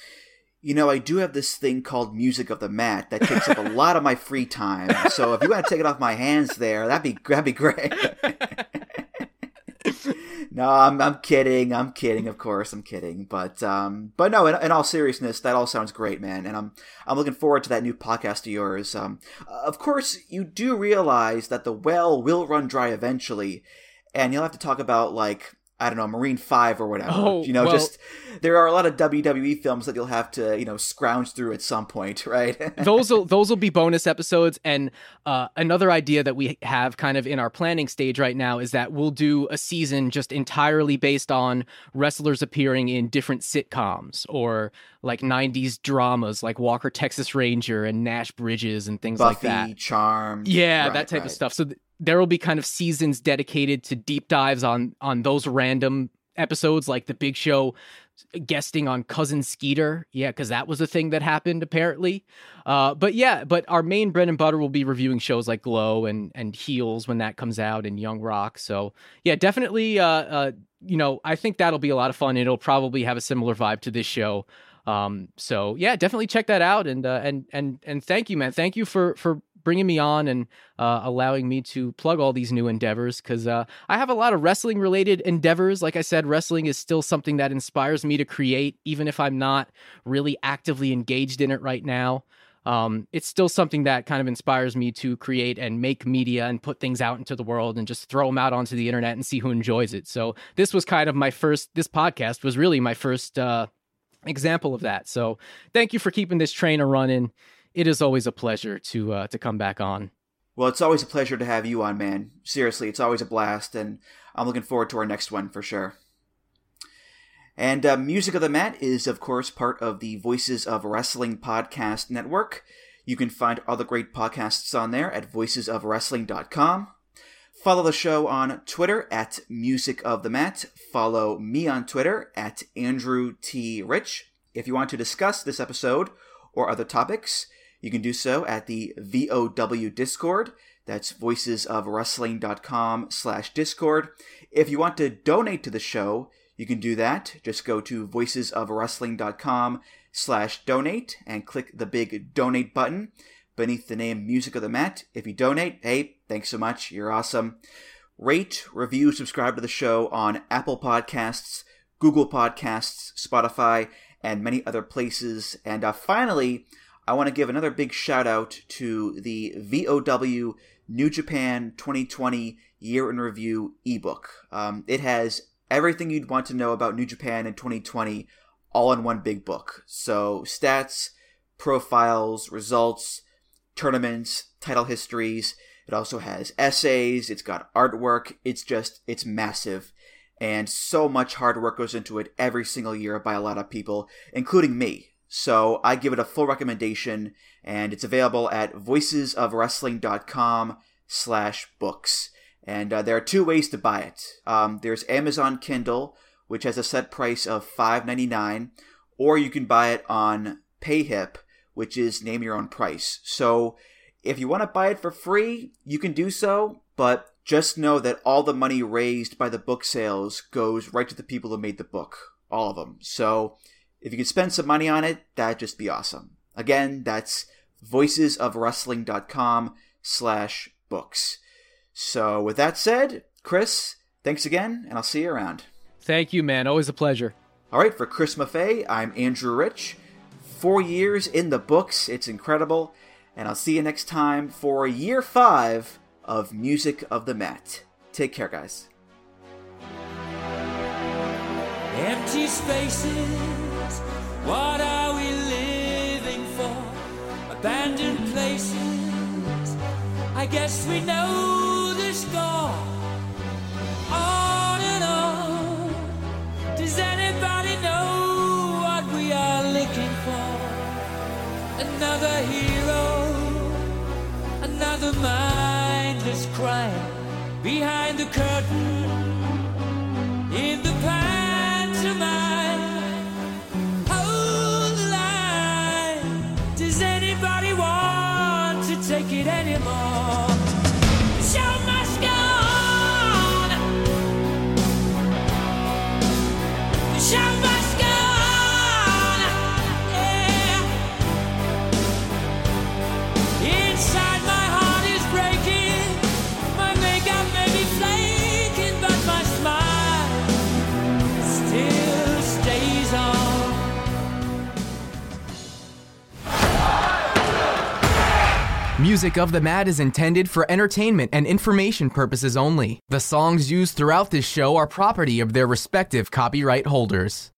You know, I do have this thing called Music of the Mat that takes up a lot of my free time. So if you want to take it off my hands there, that'd be that'd be great. No, I'm I'm kidding. I'm kidding. Of course, I'm kidding. But um, but no. In, in all seriousness, that all sounds great, man. And I'm I'm looking forward to that new podcast of yours. Um, of course, you do realize that the well will run dry eventually, and you'll have to talk about like I don't know, Marine five or whatever. Oh, you know, well, just there are a lot of W W E films that you'll have to, you know, scrounge through at some point, right? those will those will be bonus episodes. And uh, another idea that we have kind of in our planning stage right now is that we'll do a season just entirely based on wrestlers appearing in different sitcoms or like nineties dramas like Walker Texas Ranger and Nash Bridges and things Buffy, like that. Charmed. Yeah, right, that type right. of stuff. So th- there will be kind of seasons dedicated to deep dives on on those random episodes, like the Big Show guesting on Cousin Skeeter. Yeah, because that was a thing that happened apparently. Uh, but yeah, but our main bread and butter will be reviewing shows like Glow and and Heels when that comes out, and Young Rock. So yeah, definitely. Uh, uh, you know, I think that'll be a lot of fun. It'll probably have a similar vibe to this show. Um, so yeah, definitely check that out. And uh, and and and thank you, man. Thank you for for. bringing me on and uh, allowing me to plug all these new endeavors, because uh, I have a lot of wrestling related endeavors. Like I said, wrestling is still something that inspires me to create, even if I'm not really actively engaged in it right now. Um, it's still something that kind of inspires me to create and make media and put things out into the world and just throw them out onto the internet and see who enjoys it. So this was kind of my first, this podcast was really my first uh, example of that. So thank you for keeping this train a running. It is always a pleasure to uh, to come back on. Well, it's always a pleasure to have you on, man. Seriously, it's always a blast, and I'm looking forward to our next one for sure. And uh, Music of the Mat is, of course, part of the Voices of Wrestling podcast network. You can find all the great podcasts on there at voices of wrestling dot com. Follow the show on Twitter at Music of the Mat. Follow me on Twitter at Andrew T. Rich. If you want to discuss this episode or other topics, you can do so at the V O W Discord. That's voices of wrestling dot com slash Discord. If you want to donate to the show, you can do that. Just go to voices of wrestling dot com slash donate and click the big donate button beneath the name Music of the Mat. If you donate, hey, thanks so much. You're awesome. Rate, review, subscribe to the show on Apple Podcasts, Google Podcasts, Spotify, and many other places. And uh, finally, I want to give another big shout out to the V O W New Japan twenty twenty Year in Review ebook. Um, it has everything you'd want to know about New Japan in twenty twenty all in one big book. So stats, profiles, results, tournaments, title histories. It also has essays. It's got artwork. It's just, it's massive. And so much hard work goes into it every single year by a lot of people, including me. So I give it a full recommendation, and it's available at voices of wrestling dot com slash books. And uh, there are two ways to buy it. Um, there's Amazon Kindle, which has a set price of five ninety-nine, or you can buy it on PayHip, which is name your own price. So if you want to buy it for free, you can do so, but just know that all the money raised by the book sales goes right to the people who made the book, all of them. So if you could spend some money on it, that'd just be awesome. Again, that's voices of wrestling dot com slash books. So with that said, Chris, thanks again, and I'll see you around. Thank you, man. Always a pleasure. All right, for Chris Maffei, I'm Andrew Rich. Four years in the books. It's incredible. And I'll see you next time for year five of Music of the Mat. Take care, guys. Empty spaces, what are we living for? Abandoned places, I guess we know the score. On and on, does anybody know what we are looking for? Another hero, another mindless crime behind the curtain, in the pantomime. Hold the line, does anybody want to take it anymore? The show must go on, the show must go on, yeah. Inside my heart is breaking, my makeup may be flaking, but my smile still stays on. Music of the Mat is intended for entertainment and information purposes only. The songs used throughout this show are property of their respective copyright holders.